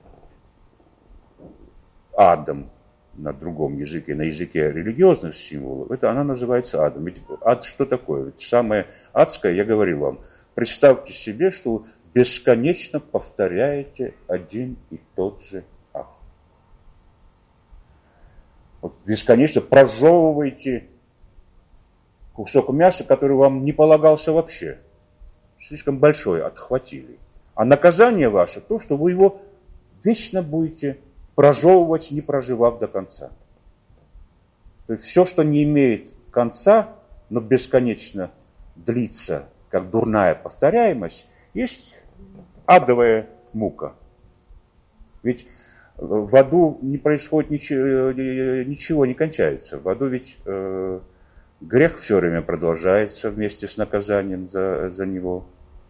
адом на другом языке, на языке религиозных символов. Это она называется адом. Ведь ад что такое? Ведь самое адское, я говорил вам, представьте себе, что вы бесконечно повторяете один и тот же акт. Вот бесконечно прожевываете кусок мяса, который вам не полагался вообще. Слишком большой, отхватили. А наказание ваше то, что вы его вечно будете прожевывать, не проживав до конца. То есть все, что не имеет конца, но бесконечно длится, как дурная повторяемость, есть адовая мука. Ведь в аду не происходит ничего, ничего не кончается. В аду ведь э, грех все время продолжается вместе с наказанием за, за него.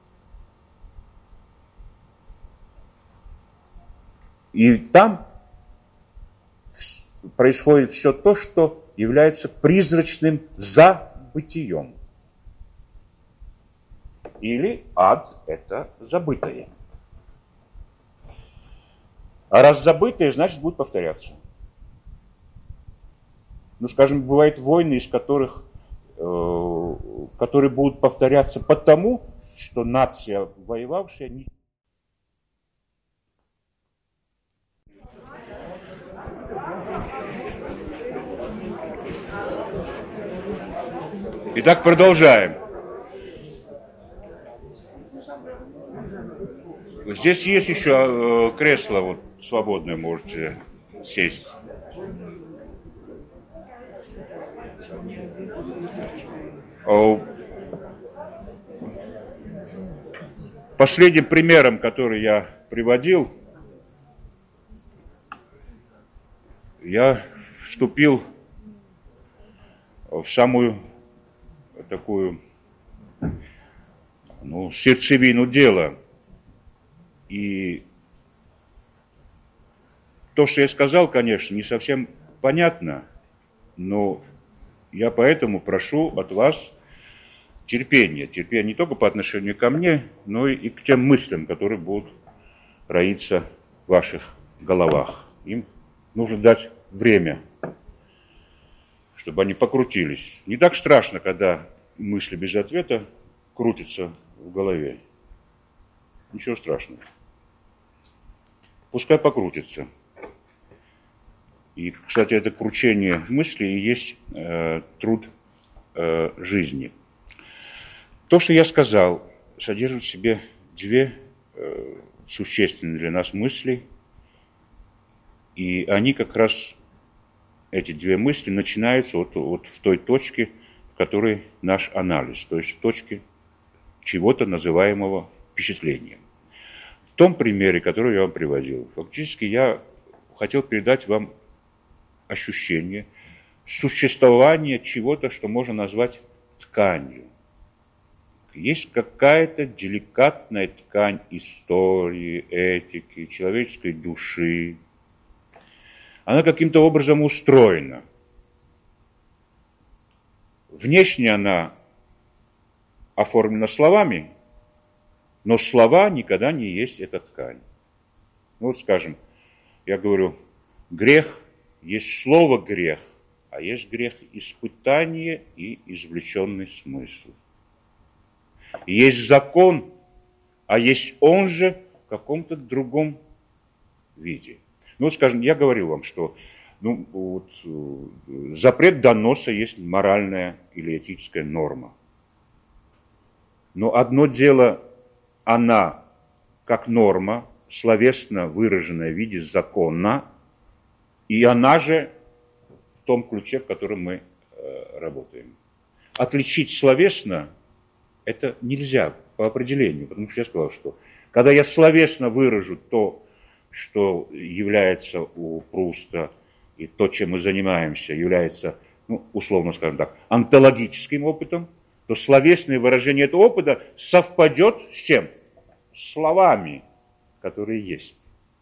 И там происходит все то, что является призрачным забытием. Или ад – это забытое. А раз забытое, значит, будет повторяться. Ну, скажем, бывают войны, из которых, э, которые будут повторяться потому, что нация, воевавшая, не... Итак, продолжаем. Здесь есть еще кресло вот, свободное, можете сесть. Последним примером, который я приводил, я вступил в самую такую, ну, сердцевину дела. И то, что я сказал, конечно, не совсем понятно, но я поэтому прошу от вас терпения. Терпения не только по отношению ко мне, но и к тем мыслям, которые будут роиться в ваших головах. Им нужно дать время, чтобы они покрутились. Не так страшно, когда мысли без ответа крутятся в голове. Ничего страшного. Пускай покрутится. И, кстати, это кручение мысли и есть э, труд э, жизни. То, что я сказал, содержит в себе две э, существенные для нас мысли. И они как раз, эти две мысли, начинаются вот, вот в той точке, в которой наш анализ, то есть в точке чего-то называемого впечатлением. В том примере, который я вам приводил, фактически я хотел передать вам ощущение существования чего-то, что можно назвать тканью. Есть какая-то деликатная ткань истории, этики, человеческой души. Она каким-то образом устроена. Внешне она оформлена словами, но слова никогда не есть эта ткань. Ну вот, скажем, я говорю, грех, есть слово грех, а есть грех испытание и извлеченный смысл. Есть закон, а есть он же в каком-то другом виде. Ну, скажем, я говорил вам, что ну, вот, запрет доноса есть моральная или этическая норма. Но одно дело, она как норма, словесно выраженная в виде закона, и она же в том ключе, в котором мы э, работаем. Отличить словесно это нельзя по определению, потому что я сказал, что когда я словесно выражу то, что является у Пруста, и то, чем мы занимаемся, является, ну, условно скажем так, онтологическим опытом, то словесное выражение этого опыта совпадет с чем? С словами, которые есть.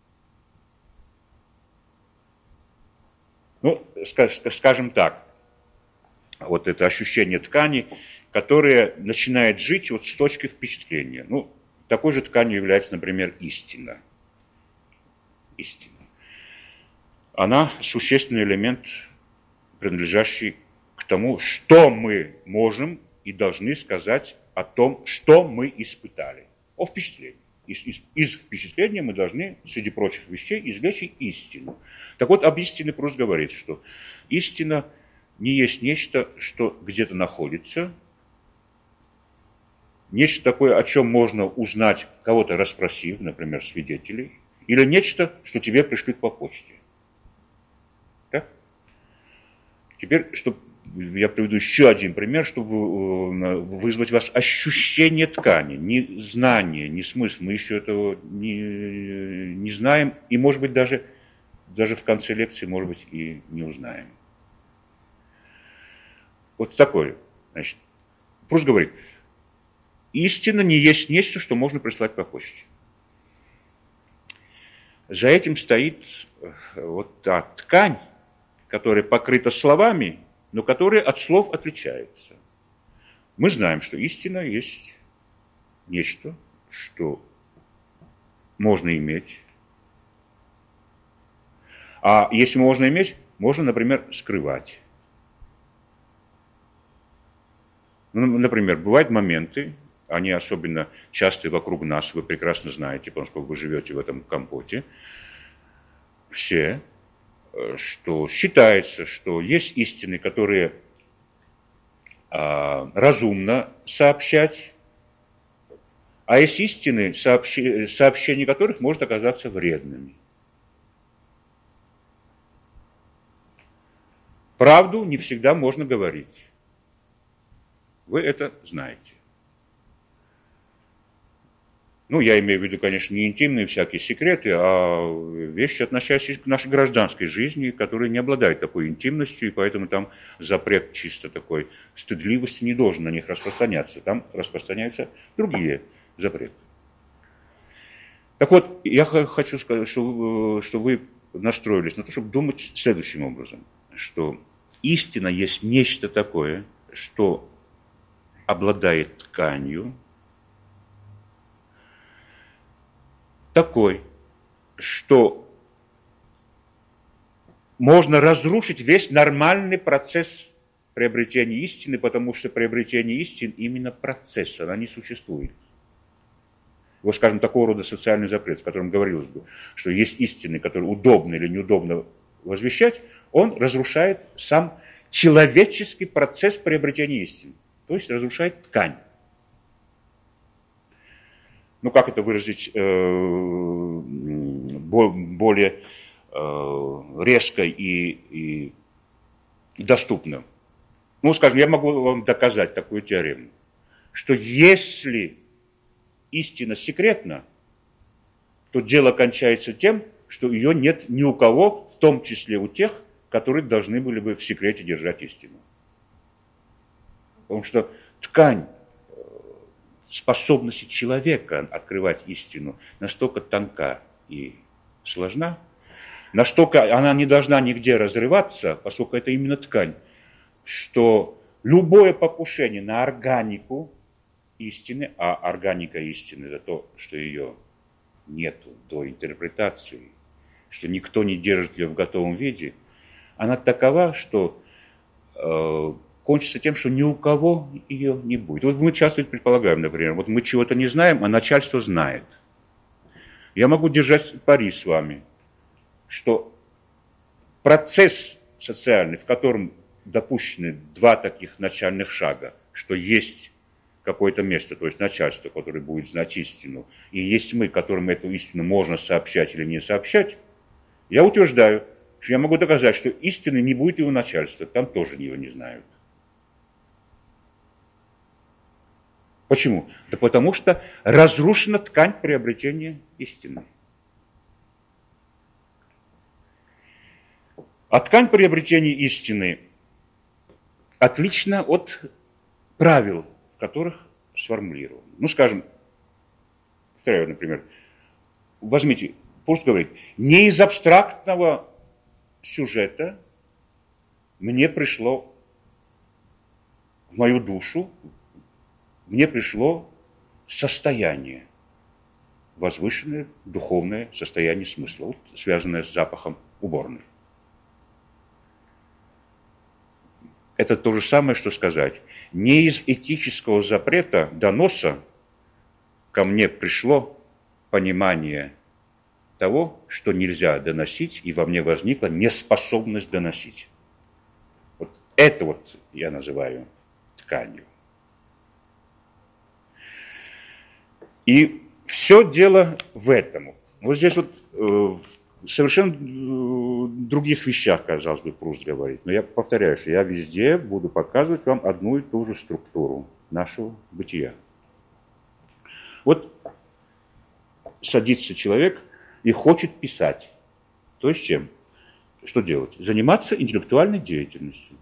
Ну, скажем так, вот это ощущение ткани, которое начинает жить вот с точки впечатления. Ну, такой же тканью является, например, истина. Истина. Она существенный элемент, принадлежащий к тому, что мы можем и должны сказать о том, что мы испытали. О впечатлении. Из, из, из впечатления мы должны, среди прочих вещей, извлечь истину. Так вот, об истине Пруст говорит, что истина не есть нечто, что где-то находится, нечто такое, о чем можно узнать, кого-то расспросив, например, свидетелей, или нечто, что тебе пришлют по почте. Так? Теперь, чтобы я приведу еще один пример, чтобы вызвать у вас ощущение ткани, не знание, не смысл. Мы еще этого не, не знаем, и, может быть, даже, даже в конце лекции, может быть, и не узнаем. Вот такое. Значит, Пруст говорит, истина не есть нечто, что можно прислать по почте. За этим стоит вот та ткань, которая покрыта словами, но которая от слов отличается. Мы знаем, что истина есть нечто, что можно иметь. А если можно иметь, можно, например, скрывать. Ну, например, бывают моменты, они особенно часто вокруг нас, вы прекрасно знаете, потому что вы живете в этом компоте, все, что считается, что есть истины, которые а, разумно сообщать, а есть истины, сообщи, сообщение которых может оказаться вредными. Правду не всегда можно говорить. Вы это знаете. Ну, я имею в виду, конечно, не интимные всякие секреты, а вещи, относящиеся к нашей гражданской жизни, которые не обладают такой интимностью, и поэтому там запрет чисто такой стыдливости не должен на них распространяться. Там распространяются другие запреты. Так вот, я хочу сказать, что, что вы настроились на то, чтобы думать следующим образом, что истина есть нечто такое, что обладает тканью, такой, что можно разрушить весь нормальный процесс приобретения истины, потому что приобретение истины именно процесс, она не существует. Вот, скажем, такого рода социальный запрет, в котором говорилось бы, что есть истины, которые удобно или неудобно возвещать, он разрушает сам человеческий процесс приобретения истины, то есть разрушает ткань. Ну, как это выразить э, более э, резко и, и доступно? Ну, скажем, я могу вам доказать такую теорему, что если истина секретна, то дело кончается тем, что ее нет ни у кого, в том числе у тех, которые должны были бы в секрете держать истину. Потому что ткань способности человека открывать истину настолько тонка и сложна, настолько она не должна нигде разрываться, поскольку это именно ткань, что любое покушение на органику истины, а органика истины – это то, что ее нету до интерпретации, что никто не держит ее в готовом виде, она такова, что э, кончится тем, что ни у кого ее не будет. Вот мы часто предполагаем, например, вот мы чего-то не знаем, а начальство знает. Я могу держать пари с вами, что процесс социальный, в котором допущены два таких начальных шага, что есть какое-то место, то есть начальство, которое будет знать истину, и есть мы, которым эту истину можно сообщать или не сообщать, я утверждаю, что я могу доказать, что истины не будет и у начальства, там тоже его не знают. Почему? Да потому что разрушена ткань приобретения истины. А ткань приобретения истины отлична от правил, в которых сформулирован. Ну, скажем, повторяю, например, возьмите, Пруст говорит, не из абстрактного сюжета мне пришло в мою душу, мне пришло состояние, возвышенное духовное состояние смысла, вот, связанное с запахом уборной. Это то же самое, что сказать, не из этического запрета доноса ко мне пришло понимание того, что нельзя доносить, и во мне возникла неспособность доносить. Вот это вот я называю тканью. И все дело в этом. Вот здесь вот э, совершенно э, других вещах, казалось бы, Пруст говорит. Но я повторяю, что я везде буду показывать вам одну и ту же структуру нашего бытия. Вот садится человек и хочет писать. То есть чем? Что делать? Заниматься интеллектуальной деятельностью.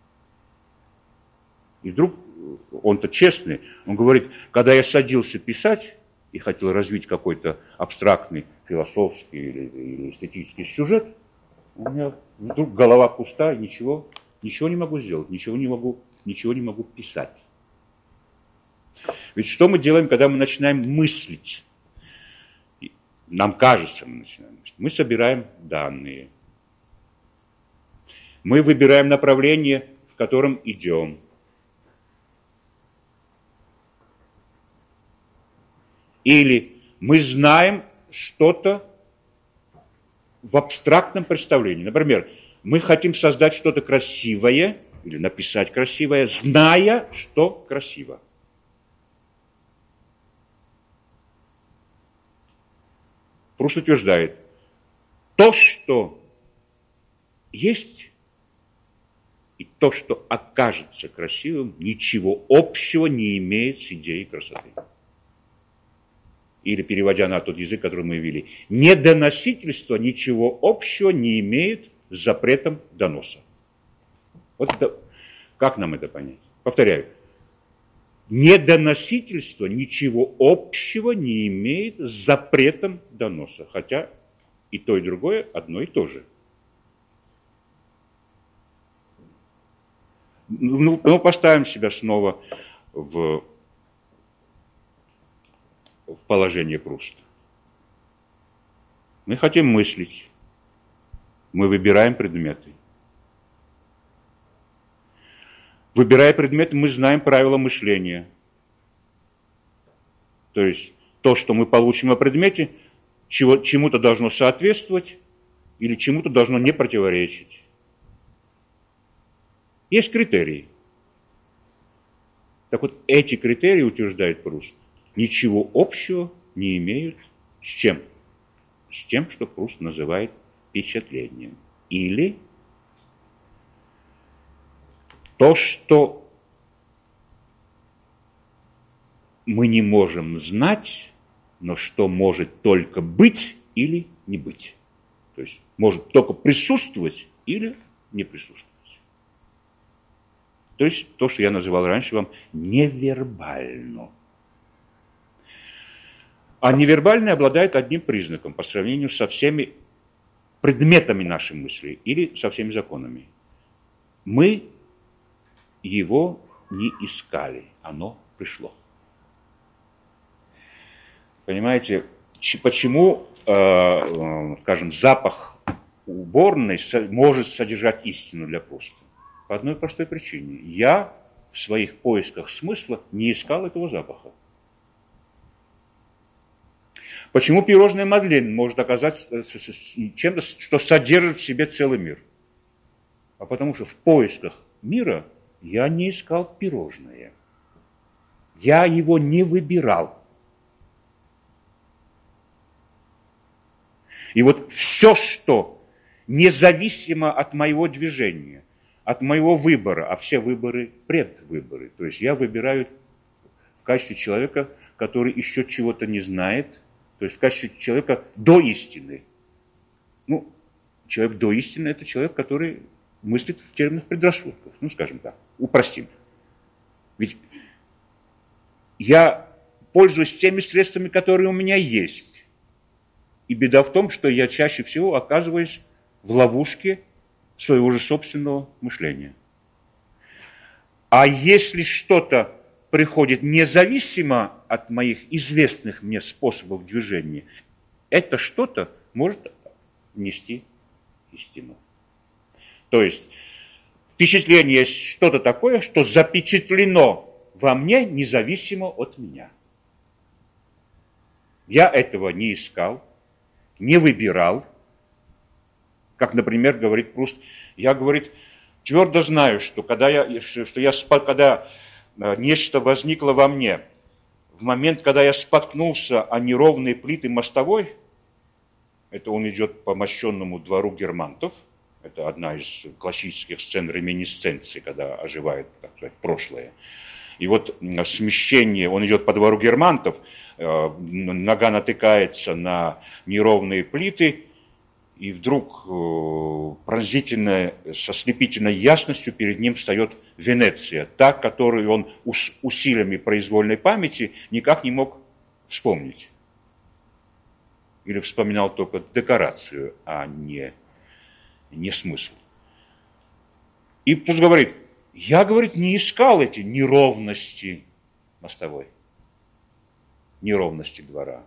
И вдруг он-то честный, он говорит, когда я садился писать и хотел развить какой-то абстрактный философский или, или эстетический сюжет, у меня вдруг голова пустая, ничего, ничего не могу сделать, ничего не могу, ничего не могу писать. Ведь что мы делаем, когда мы начинаем мыслить? Нам кажется, мы начинаем мыслить. Мы собираем данные. Мы выбираем направление, в котором идем. Или мы знаем что-то в абстрактном представлении. Например, мы хотим создать что-то красивое, или написать красивое, зная, что красиво. Пруст утверждает, то, что есть, и то, что окажется красивым, ничего общего не имеет с идеей красоты. Или, переводя на тот язык, который мы вели, недоносительство ничего общего не имеет с запретом доноса. Вот это, как нам это понять? Повторяю. Недоносительство ничего общего не имеет с запретом доноса. Хотя и то, и другое одно и то же. Ну, ну поставим себя снова в, в положение Пруста. Мы хотим мыслить. Мы выбираем предметы. Выбирая предметы, мы знаем правила мышления. То есть то, что мы получим о предмете, чего, чему-то должно соответствовать или чему-то должно не противоречить. Есть критерии. Так вот, эти критерии, утверждает Пруст, ничего общего не имеют с чем? С тем, что Пруст называет впечатлением. Или то, что мы не можем знать, но что может только быть или не быть. То есть может только присутствовать или не присутствовать. То есть то, что я называл раньше вам невербально. А невербальное обладает одним признаком по сравнению со всеми предметами нашей мысли или со всеми законами. Мы его не искали, оно пришло. Понимаете, почему, э, скажем, запах уборной может содержать истину для Пруста? По одной простой причине. Я в своих поисках смысла не искал этого запаха. Почему пирожное Мадлен может оказаться чем-то, что содержит в себе целый мир? А потому что в поисках мира я не искал пирожное. Я его не выбирал. И вот все, что независимо от моего движения, от моего выбора, а все выборы предвыборы, то есть я выбираю в качестве человека, который еще чего-то не знает, то есть в качестве человека до истины. Ну, человек до истины – это человек, который мыслит в терминах предрассудков, ну, скажем так, упростим. Ведь я пользуюсь теми средствами, которые у меня есть. И беда в том, что я чаще всего оказываюсь в ловушке своего же собственного мышления. А если что-то приходит независимо от моих известных мне способов движения, это что-то может нести истину. То есть впечатление есть что-то такое, что запечатлено во мне независимо от меня. Я этого не искал, не выбирал. Как, например, говорит Пруст, я, говорит, твердо знаю, что когда, я, что я, когда нечто возникло во мне, в момент, когда я споткнулся о неровные плиты мостовой, это он идет по мощенному двору германтов, это одна из классических сцен реминисценции, когда оживает, так сказать, прошлое. И вот смещение, он идет по двору германтов, нога натыкается на неровные плиты, и вдруг пронзительно, со слепительной ясностью перед ним встает Венеция, та, которую он усилиями произвольной памяти никак не мог вспомнить. Или вспоминал только декорацию, а не, не смысл. И пусть говорит, я, говорит, не искал эти неровности мостовой, неровности двора.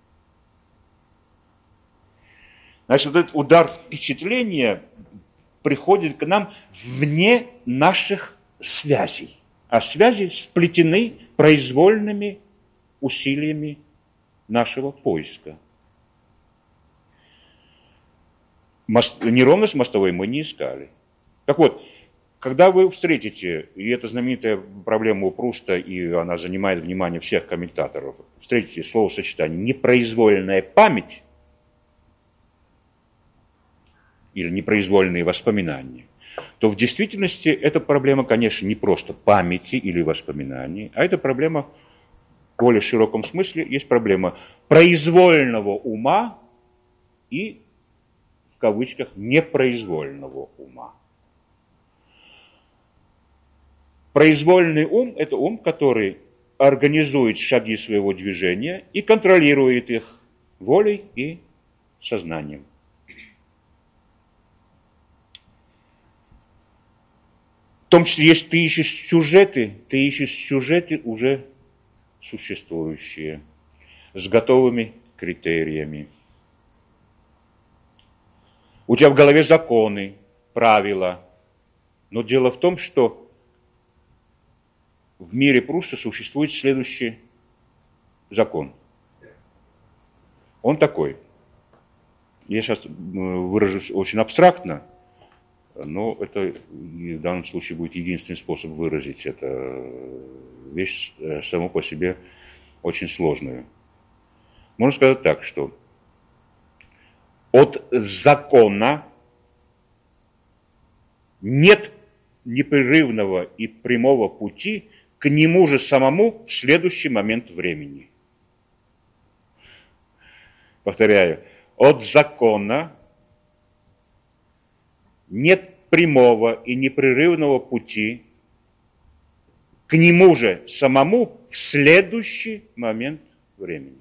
Значит, вот этот удар впечатления приходит к нам вне наших связей. А связи сплетены произвольными усилиями нашего поиска. Мост, неровность мостовой мы не искали. Так вот, когда вы встретите, и это знаменитая проблема у Пруста, и она занимает внимание всех комментаторов, встретите словосочетание «непроизвольная память», или непроизвольные воспоминания, то в действительности эта проблема, конечно, не просто памяти или воспоминаний, а это проблема в более широком смысле, есть проблема произвольного ума и, в кавычках, непроизвольного ума. Произвольный ум – это ум, который организует шаги своего движения и контролирует их волей и сознанием. В том числе, если ты ищешь сюжеты, ты ищешь сюжеты уже существующие, с готовыми критериями. У тебя в голове законы, правила. Но дело в том, что в мире Пруста существует следующий закон. Он такой. Я сейчас выражусь очень абстрактно, но это в данном случае будет единственный способ выразить это. Вещь само по себе очень сложная. Можно сказать так, что от закона нет непрерывного и прямого пути к нему же самому в следующий момент времени. Повторяю, от закона нет прямого и непрерывного пути к нему же самому в следующий момент времени.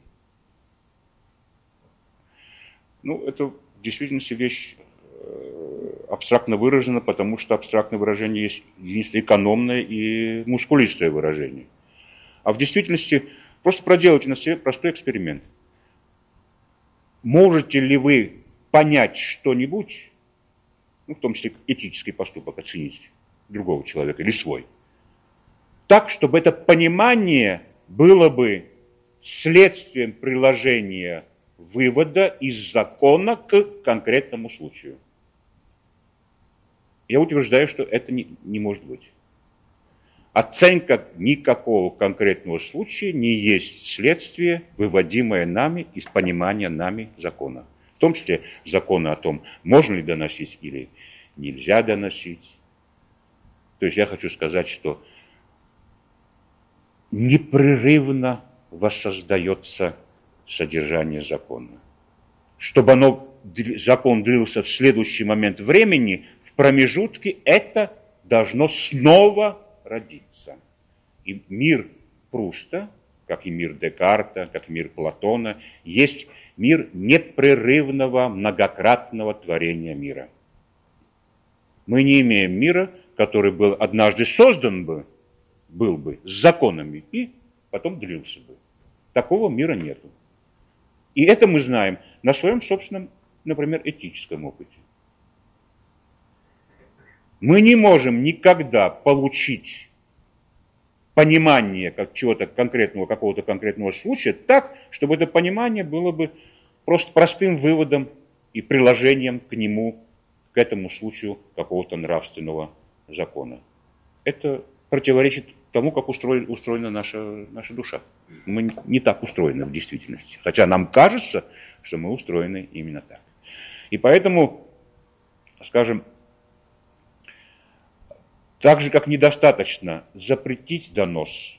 Ну, это в действительности вещь абстрактно выражена, потому что абстрактное выражение есть единственное экономное и мускулистое выражение. А в действительности просто проделайте на себе простой эксперимент. Можете ли вы понять что-нибудь, ну, в том числе этический поступок, оценить другого человека или свой, так, чтобы это понимание было бы следствием приложения вывода из закона к конкретному случаю. Я утверждаю, что это не, не может быть. Оценка никакого конкретного случая не есть следствие, выводимое нами из понимания нами закона. В том числе закона о том, можно ли доносить или нельзя доносить. То есть я хочу сказать, что непрерывно воссоздается содержание закона. Чтобы оно, закон длился в следующий момент времени, в промежутке это должно снова родиться. И мир Пруста, как и мир Декарта, как и мир Платона, есть мир непрерывного многократного творения мира. Мы не имеем мира, который был однажды создан бы, был бы с законами и потом длился бы. Такого мира нету. И это мы знаем на своем собственном, например, этическом опыте. Мы не можем никогда получить понимание как чего-то конкретного, какого-то конкретного случая так, чтобы это понимание было бы просто простым выводом и приложением к нему, к этому случаю какого-то нравственного закона. Это противоречит тому, как устроена, устроена наша, наша душа. Мы не так устроены в действительности. Хотя нам кажется, что мы устроены именно так. И поэтому, скажем, так же, как недостаточно запретить донос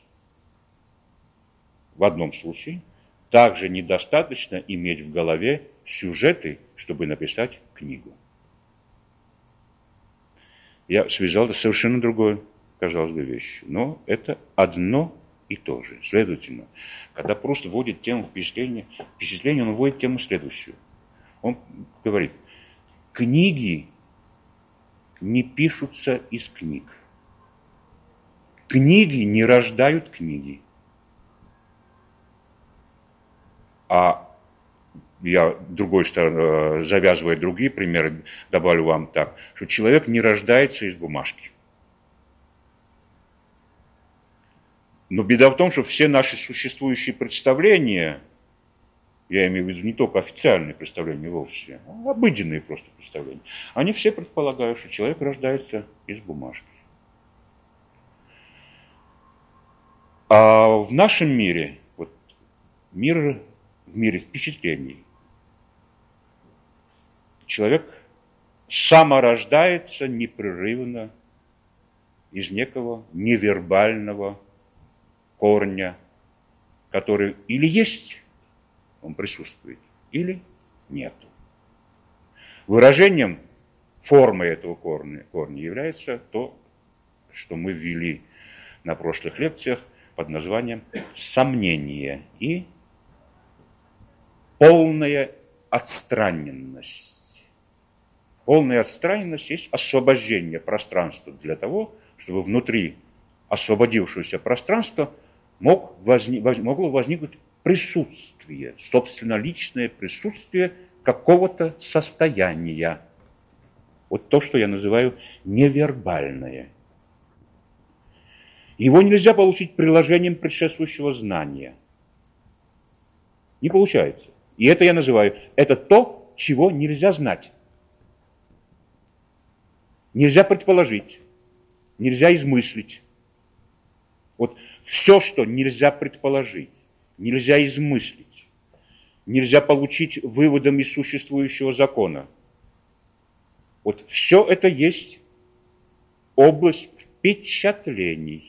в одном случае, также недостаточно иметь в голове сюжеты, чтобы написать книгу. Я связал это совершенно другое, казалось бы, вещь. Но это одно и то же. Следовательно, когда Пруст вводит тему впечатления, впечатление он вводит тему следующую. Он говорит, книги не пишутся из книг. Книги не рождают книги. А я, другой стороны, завязывая другие примеры, добавлю вам так, что человек не рождается из бумажки. Но беда в том, что все наши существующие представления, я имею в виду не только официальные представления вовсе, а обыденные просто представления, они все предполагают, что человек рождается из бумажки. А в нашем мире, вот, мир, в мире впечатлений, человек саморождается непрерывно из некого невербального корня, который или есть, он присутствует, или нету. Выражением формы этого корня, корня является то, что мы ввели на прошлых лекциях под названием сомнение и полная отстраненность. Полная отстраненность есть освобождение пространства для того, чтобы внутри освободившегося пространства мог возник, могло возникнуть присутствие, собственно, личное присутствие какого-то состояния. Вот то, что я называю невербальное. Его нельзя получить приложением предшествующего знания. Не получается. И это я называю, это то, чего нельзя знать. Нельзя предположить, нельзя измыслить. Вот все, что нельзя предположить, нельзя измыслить, нельзя получить выводом из существующего закона. Вот все это есть область впечатлений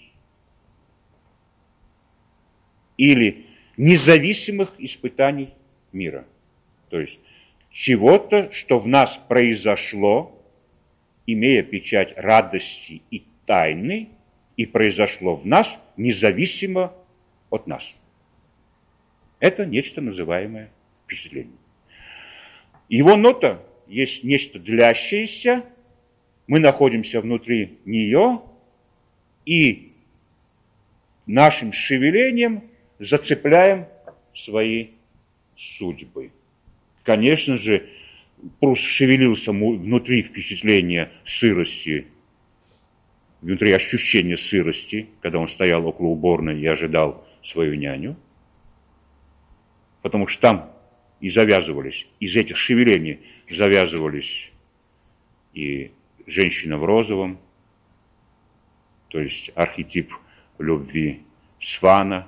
или независимых испытаний мира. То есть чего-то, что в нас произошло, имея печать радости и тайны, и произошло в нас независимо от нас. Это нечто, называемое впечатление. Его нота есть нечто длящееся, мы находимся внутри нее, и нашим шевелением зацепляем свои судьбы. Конечно же, Пруст шевелился внутри впечатления сырости, внутри ощущения сырости, когда он стоял около уборной и ожидал свою няню, потому что там и завязывались, из этих шевелений завязывались и женщина в розовом, то есть архетип любви Свана,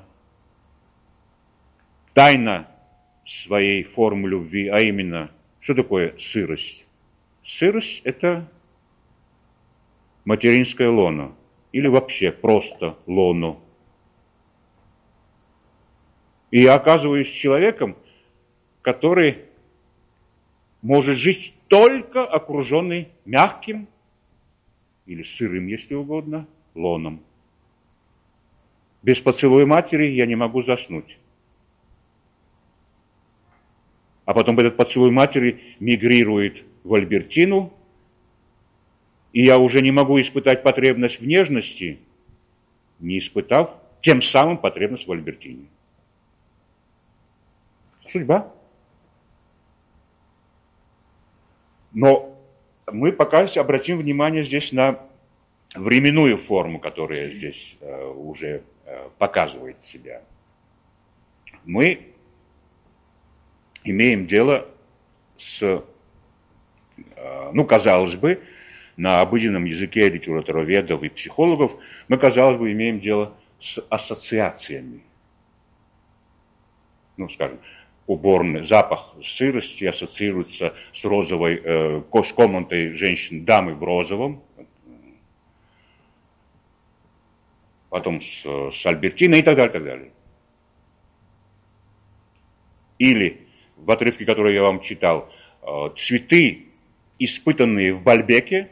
тайна своей формы любви, а именно, что такое сырость? Сырость – это материнское лоно, или вообще просто лоно. И я оказываюсь человеком, который может жить только окруженный мягким или сырым, если угодно, лоном. Без поцелуя матери я не могу заснуть. А потом этот поцелуй матери мигрирует в Альбертину, и я уже не могу испытать потребность в нежности, не испытав тем самым потребность в Альбертине. Судьба. Но мы пока обратим внимание здесь на временную форму, которая здесь э, уже э, показывает себя. Мы имеем дело с, э, ну, казалось бы, на обыденном языке литературоведов и психологов, мы, казалось бы, имеем дело с ассоциациями. Ну, скажем, уборный запах сырости ассоциируется с розовой, э, с комнатой женщин, дамы в розовом, потом с, с Альбертиной и так далее, так далее. Или в отрывке, который я вам читал, э, цветы, испытанные в Бальбеке,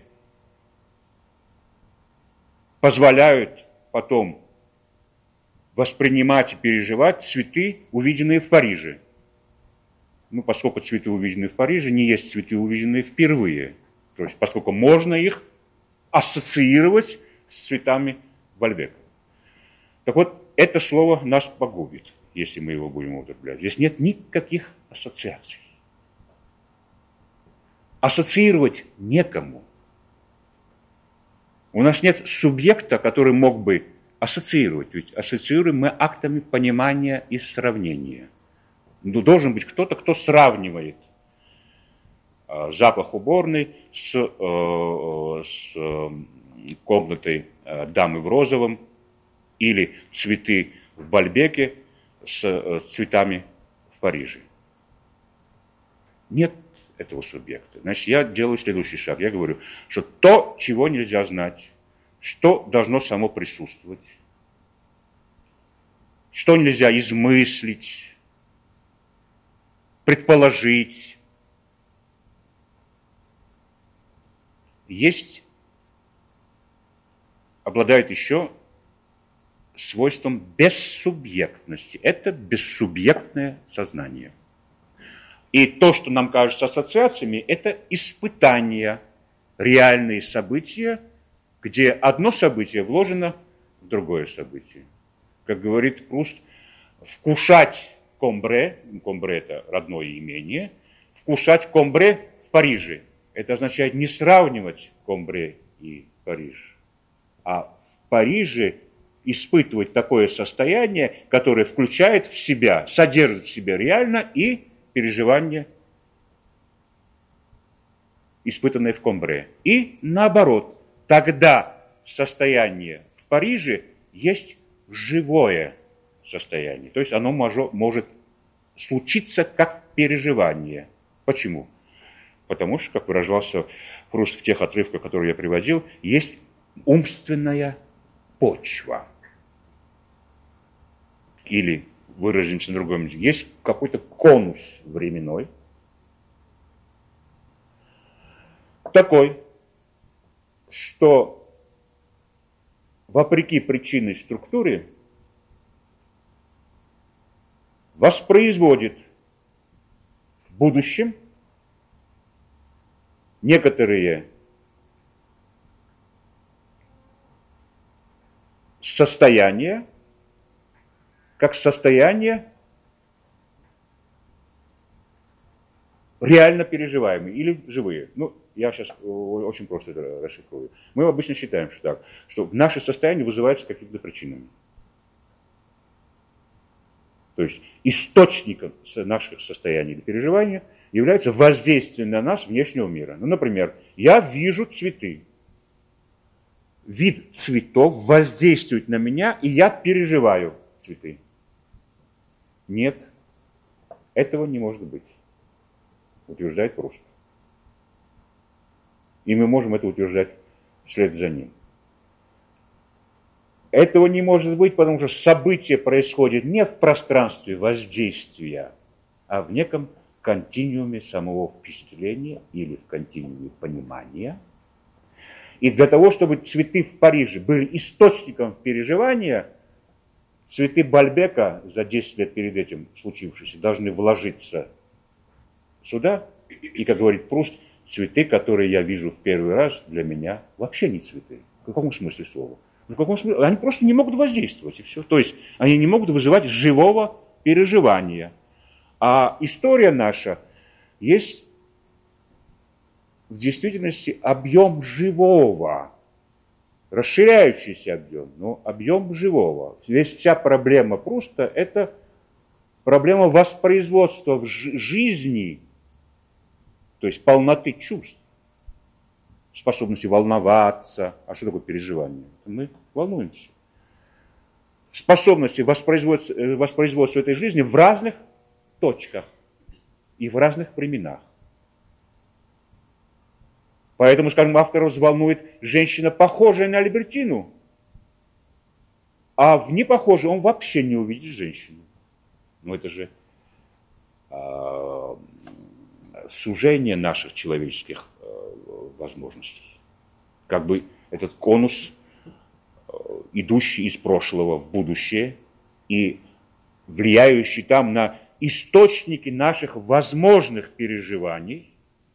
позволяют потом воспринимать и переживать цветы, увиденные в Париже. Ну, поскольку цветы, увиденные в Париже, не есть цветы, увиденные впервые. То есть, поскольку можно их ассоциировать с цветами Бальбека. Так вот, это слово нас погубит, если мы его будем употреблять. Здесь нет никаких ассоциаций. Ассоциировать некому. У нас нет субъекта, который мог бы ассоциировать. Ведь ассоциируем мы актами понимания и сравнения. Но должен быть кто-то, кто сравнивает э, запах уборной с, э, с э, комнатой э, дамы в розовом или цветы в Бальбеке с э, цветами в Париже. Нет этого субъекта. Значит, я делаю следующий шаг. Я говорю, что то, чего нельзя знать, что должно само присутствовать, что нельзя измыслить, предположить, есть, обладает еще свойством бессубъектности. Это бессубъектное сознание. И то, что нам кажется ассоциациями, это испытания, реальные события, где одно событие вложено в другое событие. Как говорит Пруст, вкушать Комбре, Комбре это родное имение, вкушать Комбре в Париже. Это означает не сравнивать Комбре и Париж, а в Париже испытывать такое состояние, которое включает в себя, содержит в себе реально и переживание, испытанное в Комбре. И наоборот, тогда состояние в Париже есть живое состояние. То есть оно может, может случиться как переживание. Почему? Потому что, как выражался Пруст в тех отрывках, которые я приводил, есть умственная почва. Или, выразимся на другом языке, есть какой-то конус временной, такой, что вопреки причинной структуре воспроизводит в будущем некоторые состояния, как состояние реально переживаемые или живые. Ну, я сейчас очень просто это расшифрую. Мы обычно считаем, что так, что наше состояние вызывается какими-то причинами. То есть источником наших состояний или переживаний является воздействие на нас внешнего мира. Ну, например, я вижу цветы. Вид цветов воздействует на меня, и я переживаю цветы. Нет, этого не может быть, утверждает Пруст. И мы можем это утверждать вслед за ним. Этого не может быть, потому что событие происходит не в пространстве воздействия, а в неком континууме самого впечатления или в континууме понимания. И для того, чтобы цветы в Париже были источником переживания, цветы Бальбека за десять лет перед этим случившиеся должны вложиться сюда. И, как говорит Пруст, цветы, которые я вижу в первый раз, для меня вообще не цветы. В каком смысле слова? В каком смысле? Они просто не могут воздействовать, и все. То есть они не могут вызывать живого переживания. А история наша есть в действительности объем живого, расширяющийся объем, но объем живого. Весь, вся проблема Пруста – это проблема воспроизводства в жизни, то есть полноты чувств, способности волноваться. А что такое переживание? Мы волнуемся. Способности воспроизводства, воспроизводства этой жизни в разных точках и в разных временах. Поэтому, скажем, автора взволнует женщина, похожая на Альбертину, а в непохожей он вообще не увидит женщину. Ну это же э, сужение наших человеческих э, возможностей. Как бы этот конус, э, идущий из прошлого в будущее и влияющий там на источники наших возможных переживаний,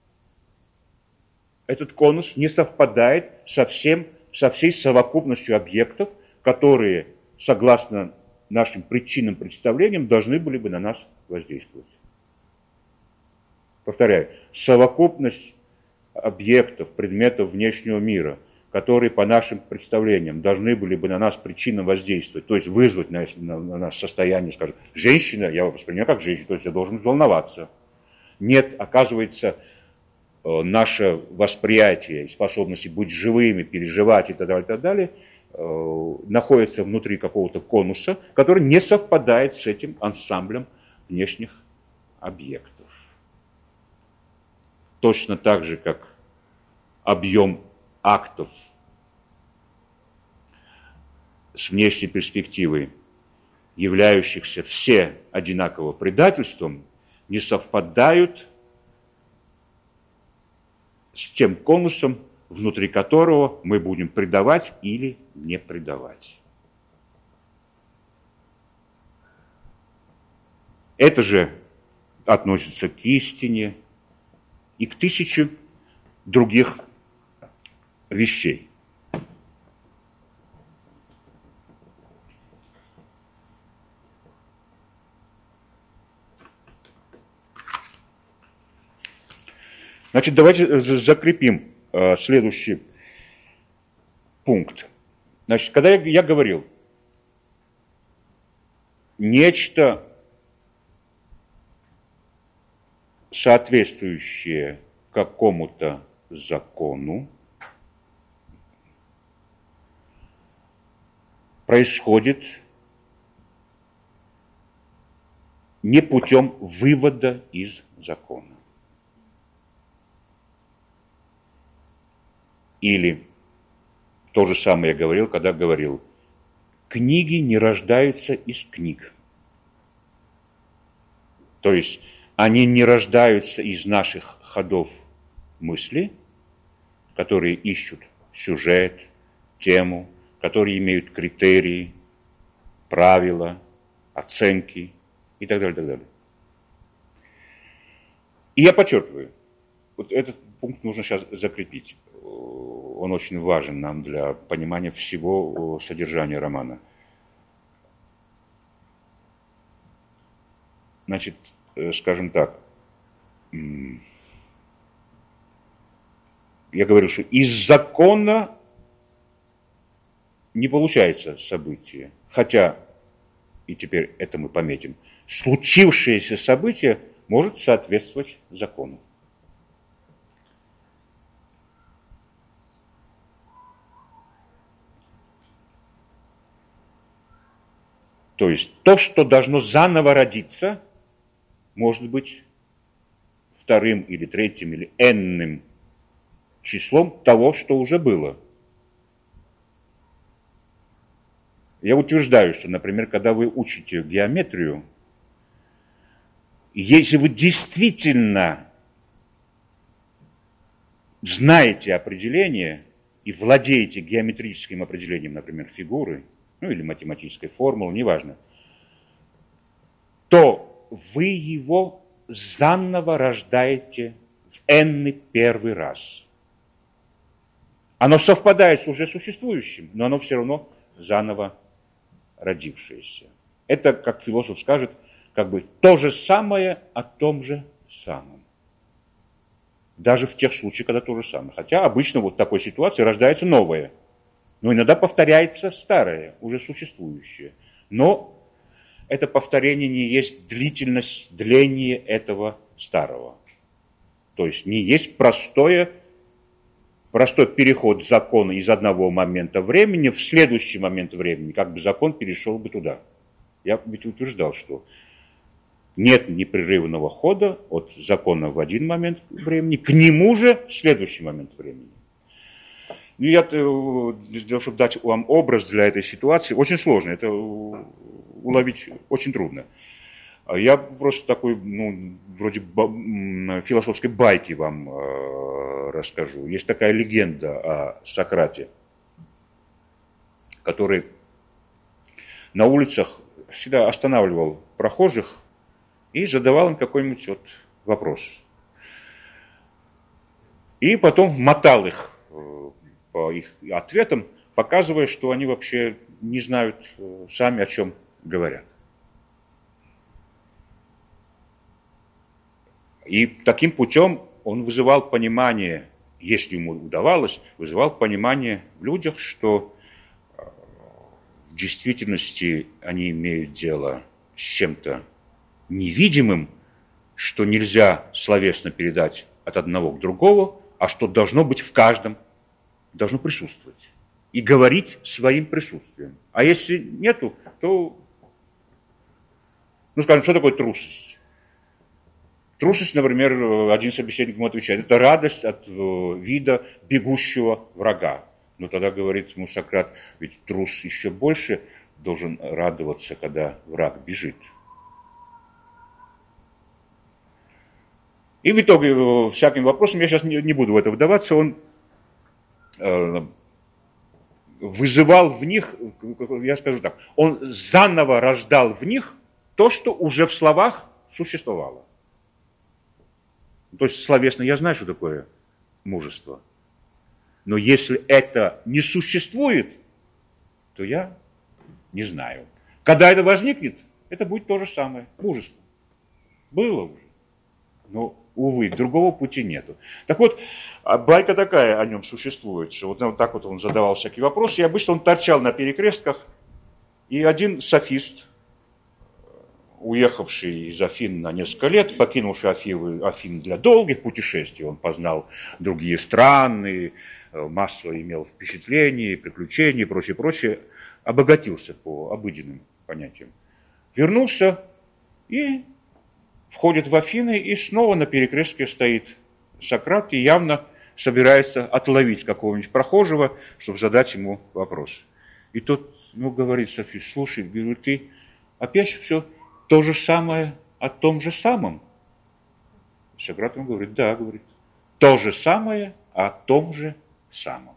этот конус не совпадает со, всем, со всей совокупностью объектов, которые, согласно нашим причинным представлениям, должны были бы на нас воздействовать. Повторяю, совокупность объектов, предметов внешнего мира, которые по нашим представлениям должны были бы на нас причинно воздействовать, то есть вызвать на, на, на нас состояние, скажем, женщина, я его воспринимаю как женщина, то есть я должен волноваться. Нет, оказывается, наше восприятие и способности быть живыми, переживать и так далее, и так далее, э, находится внутри какого-то конуса, который не совпадает с этим ансамблем внешних объектов. Точно так же, как объем актов с внешней перспективы, являющихся все одинаково предательством, не совпадают с тем конусом, внутри которого мы будем предавать или не предавать. Это же относится к истине и к тысяче других вещей. Значит, давайте закрепим э, следующий пункт. Значит, когда я, я говорил, нечто соответствующее какому-то закону происходит не путем вывода из закона. Или то же самое я говорил, когда говорил, книги не рождаются из книг. То есть они не рождаются из наших ходов мысли, которые ищут сюжет, тему, которые имеют критерии, правила, оценки и так далее, так далее. И я подчеркиваю, вот этот пункт нужно сейчас закрепить. Он очень важен нам для понимания всего содержания романа. Значит, скажем так, я говорю, что из закона не получается событие. Хотя, и теперь это мы пометим, случившееся событие может соответствовать закону. То есть то, что должно заново родиться, может быть вторым или третьим или энным числом того, что уже было. Я утверждаю, что, например, когда вы учите геометрию, если вы действительно знаете определение и владеете геометрическим определением, например, фигуры, ну или математической формулы, неважно, то вы его заново рождаете в энный первый раз. Оно совпадает с уже существующим, но оно все равно заново родившееся. Это, как философ скажет, как бы то же самое о том же самом. Даже в тех случаях, когда то же самое. Хотя обычно вот в такой ситуации рождается новое. Но иногда повторяется старое, уже существующее. Но это повторение не есть длительность, дление этого старого. То есть не есть простое, простой переход закона из одного момента времени в следующий момент времени, как бы закон перешел бы туда. Я ведь утверждал, что нет непрерывного хода от закона в один момент времени к нему же в следующий момент времени. Ну, я, чтобы дать вам образ для этой ситуации, очень сложно, это уловить очень трудно. Я просто такой, ну, вроде философской байки вам э, расскажу. Есть такая легенда о Сократе, который на улицах всегда останавливал прохожих и задавал им какой-нибудь вот вопрос. И потом мотал их э, по их ответам, показывая, что они вообще не знают э, сами, о чем говорят. И таким путем он вызывал понимание, если ему удавалось, вызывал понимание в людях, что в действительности они имеют дело с чем-то невидимым, что нельзя словесно передать от одного к другому, а что должно быть в каждом, должно присутствовать. И говорить своим присутствием. А если нету, то, ну скажем, что такое трусость? Трусость, например, один собеседник ему отвечает, это радость от вида бегущего врага. Но тогда говорит ему Сократ, ведь трус еще больше должен радоваться, когда враг бежит. И в итоге, всяким вопросом, я сейчас не буду в это вдаваться, он э, вызывал в них, я скажу так, он заново рождал в них то, что уже в словах существовало. То есть словесно я знаю, что такое мужество. Но если это не существует, то я не знаю. Когда это возникнет, это будет то же самое. Мужество. Было уже. Но, увы, другого пути нету. Так вот, байка такая о нем существует, что вот, вот так вот он задавал всякие вопросы, и обычно он торчал на перекрестках, и один софист, уехавший из Афин на несколько лет, покинувший Афин, Афин для долгих путешествий, он познал другие страны, массу имел впечатлений, приключений и прочее, прочее, обогатился по обыденным понятиям. Вернулся и входит в Афины, и снова на перекрестке стоит Сократ, и явно собирается отловить какого-нибудь прохожего, чтобы задать ему вопрос. И тот, ну, говорит софист, слушай, говорит, ты опять все то же самое о том же самом. Сократ ему говорит, да, говорит, то же самое о том же самом.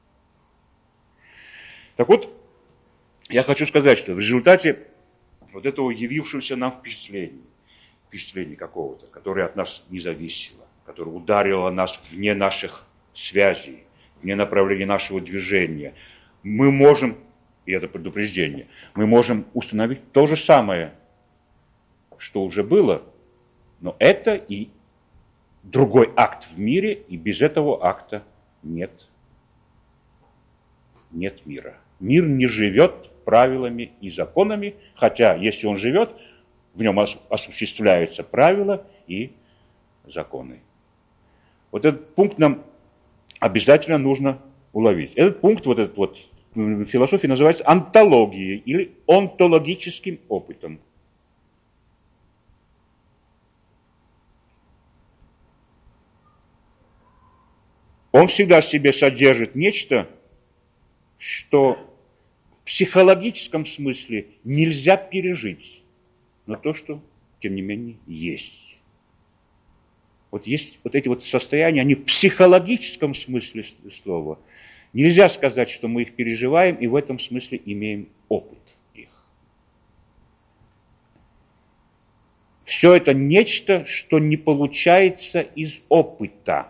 Так вот, я хочу сказать, что в результате вот этого явившегося нам впечатления, впечатления какого-то, которое от нас не зависело, которое ударило нас вне наших связей, вне направления нашего движения, мы можем, и это предупреждение, мы можем установить то же самое, что уже было, но это и другой акт в мире, и без этого акта нет, нет мира. Мир не живет правилами и законами, хотя, если он живет, В нем осуществляются правила и законы. Вот этот пункт нам обязательно нужно уловить. Этот пункт, вот этот вот, в философии называется онтологией или онтологическим опытом. Он всегда в себе содержит нечто, что в психологическом смысле нельзя пережить, но то, что, тем не менее, есть. Вот есть вот эти вот состояния, они в психологическом смысле слова. Нельзя сказать, что мы их переживаем, и в этом смысле имеем опыт их. Все это нечто, что не получается из опыта.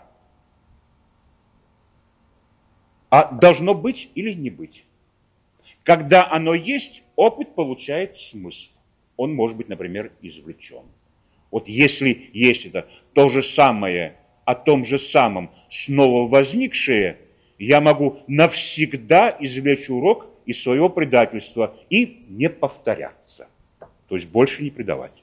А должно быть или не быть. Когда оно есть, опыт получает смысл. Он может быть, например, извлечен. Вот если есть это то же самое, о том же самом, снова возникшее, я могу навсегда извлечь урок из своего предательства и не повторяться. То есть больше не предавать.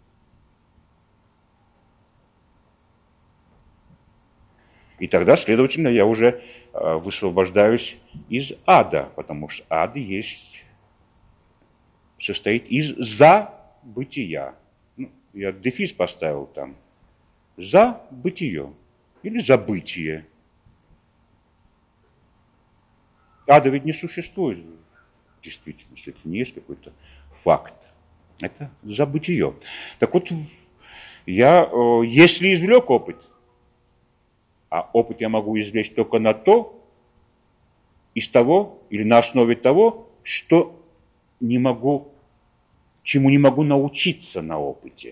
И тогда, следовательно, я уже э, высвобождаюсь из ада, потому что ад есть, состоит из забытия. Ну, я дефис поставил там. За бытие или забытие. Ада ведь не существует в действительности, это не есть какой-то факт. Это забытие. Так вот, я, э, если извлек опыт, а опыт я могу извлечь только на то, из того, или на основе того, что не могу, чему не могу научиться на опыте.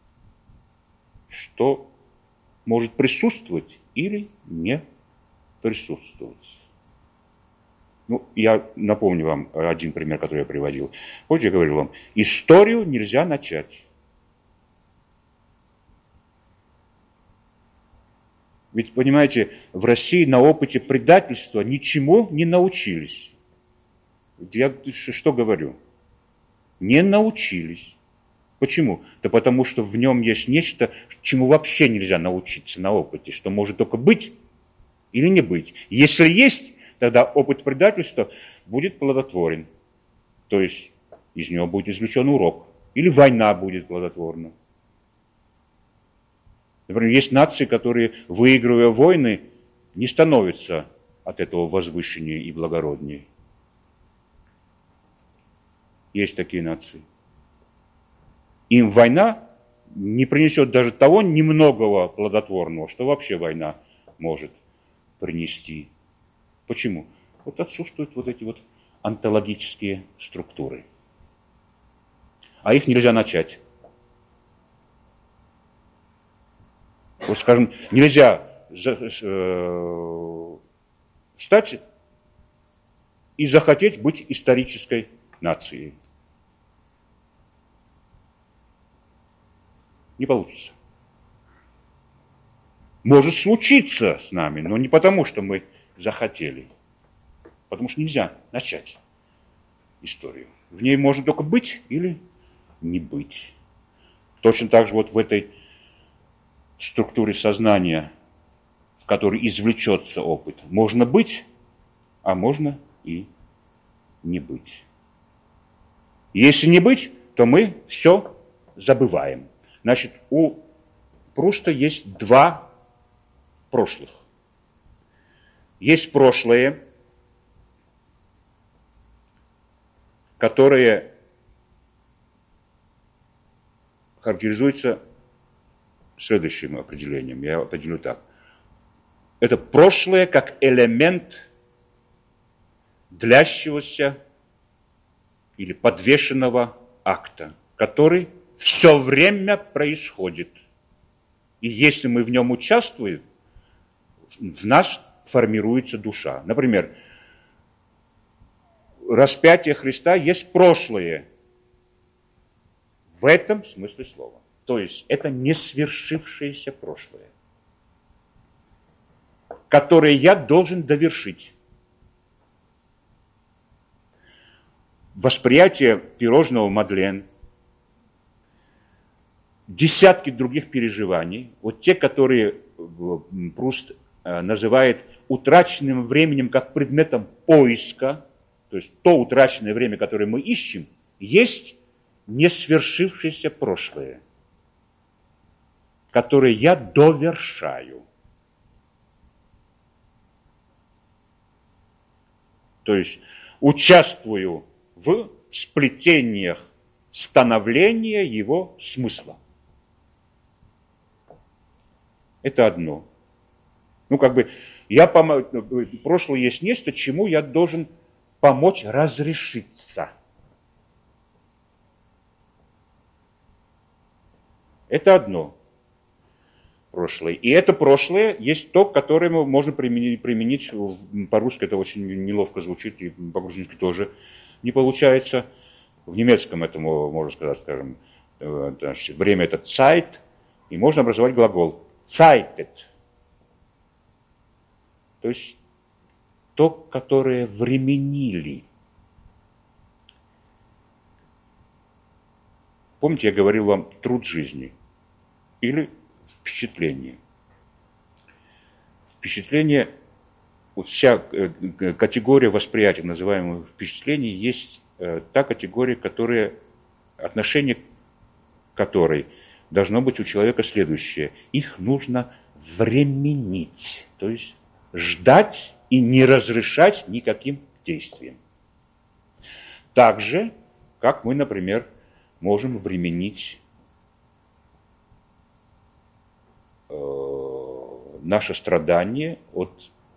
Что может присутствовать или не присутствовать. Ну, я напомню вам один пример, который я приводил. Вот я говорил вам, историю нельзя начать. Ведь, понимаете, в России на опыте предательства ничему не научились. Я что говорю? Не научились. Почему? Да потому что в нем есть нечто, чему вообще нельзя научиться на опыте, что может только быть или не быть. Если есть, тогда опыт предательства будет плодотворен. То есть из него будет извлечен урок. Или война будет плодотворна. Например, есть нации, которые, выигрывая войны, не становятся от этого возвышеннее и благороднее. Есть такие нации. Им война не принесет даже того немногого плодотворного, что вообще война может принести. Почему? Вот отсутствуют вот эти вот онтологические структуры. А их нельзя начать. Вот, скажем, нельзя э, встать и захотеть быть исторической нацией. Не получится. Может случиться с нами, но не потому, что мы захотели. Потому что нельзя начать историю. В ней можно только быть или не быть. Точно так же вот в этой структуре сознания, в которой извлечется опыт, можно быть, а можно и не быть. Если не быть, то мы все забываем. Значит, у Пруста есть два прошлых. Есть прошлое, которое характеризуется следующим определением. Я определю так. Это прошлое как элемент длящегося или подвешенного акта, который все время происходит. И если мы в нем участвуем, в нас формируется душа. Например, распятие Христа есть прошлое. В этом смысле слова. То есть это не свершившееся прошлое, которое я должен довершить. Восприятие пирожного Мадлен десятки других переживаний, вот те, которые Пруст называет утраченным временем как предметом поиска, то есть то утраченное время, которое мы ищем, есть несвершившееся прошлое, которое я довершаю. То есть участвую в сплетениях становления его смысла. Это одно. Ну, как бы, я пом... прошлое есть нечто, чему я должен помочь разрешиться. Это одно прошлое. И это прошлое есть то, которое мы можем применить, применить по-русски это очень неловко звучит, и по-грузински тоже не получается. В немецком этому можно сказать, скажем, значит, время это Zeit, и можно образовать глагол Zeitet. То есть то, которое временили. Помните, я говорил вам труд жизни или впечатление. Впечатление, вот вся категория восприятия, называемых впечатлений, есть та категория, которая, отношение к которой должно быть у человека следующее. Их нужно временить, то есть ждать и не разрешать никаким действиям. Так же, как мы, например, можем временить э, наше страдание от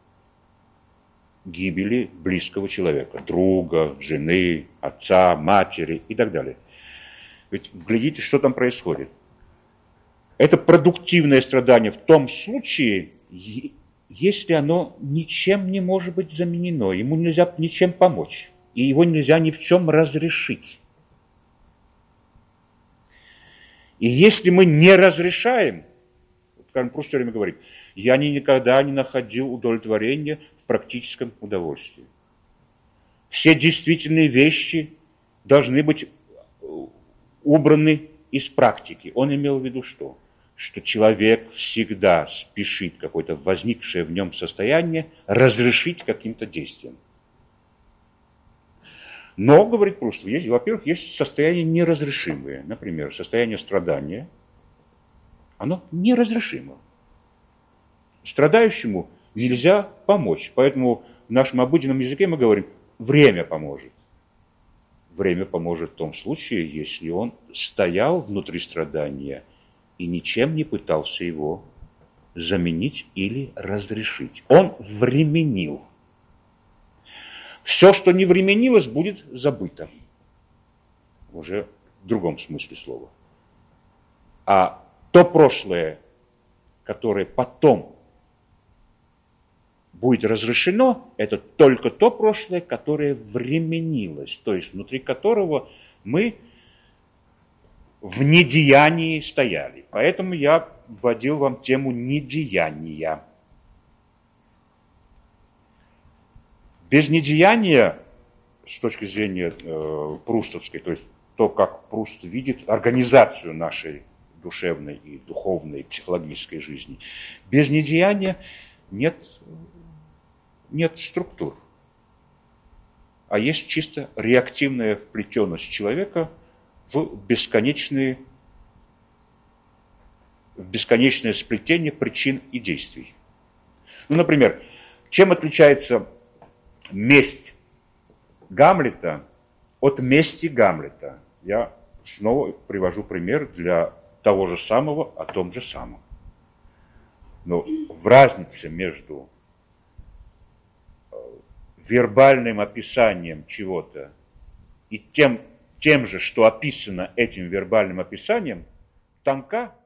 гибели близкого человека, друга, жены, отца, матери и так далее. Ведь глядите, что там происходит. Это продуктивное страдание в том случае, если оно ничем не может быть заменено, ему нельзя ничем помочь, и его нельзя ни в чем разрешить. И если мы не разрешаем, скажем, Пруст все время говорит, я никогда не находил удовлетворения в практическом удовольствии. Все действительные вещи должны быть убраны из практики. Он имел в виду что? Что человек всегда спешит какое-то возникшее в нем состояние разрешить каким-то действием. Но, говорит Пруст, есть, во-первых, есть состояния неразрешимые. Например, состояние страдания. Оно неразрешимо. Страдающему нельзя помочь. Поэтому в нашем обыденном языке мы говорим, время поможет. Время поможет в том случае, если он стоял внутри страдания и ничем не пытался его заменить или разрешить. Он временил. Все, что не временилось, будет забыто. Уже в другом смысле слова. А то прошлое, которое потом будет разрешено, это только то прошлое, которое временилось, то есть внутри которого мы в недеянии стояли. Поэтому я вводил вам тему недеяния. Без недеяния, с точки зрения э, прустовской, то есть то, как Пруст видит организацию нашей душевной и духовной, и психологической жизни, без недеяния нет, нет структур. А есть чисто реактивная вплетенность человека в бесконечные, в бесконечное сплетение причин и действий. Ну, например, чем отличается месть Гамлета от мести Гамлета? Я снова привожу пример для того же самого о том же самом. Но в разнице между вербальным описанием чего-то и тем, тем же, что описано этим вербальным описанием, тонка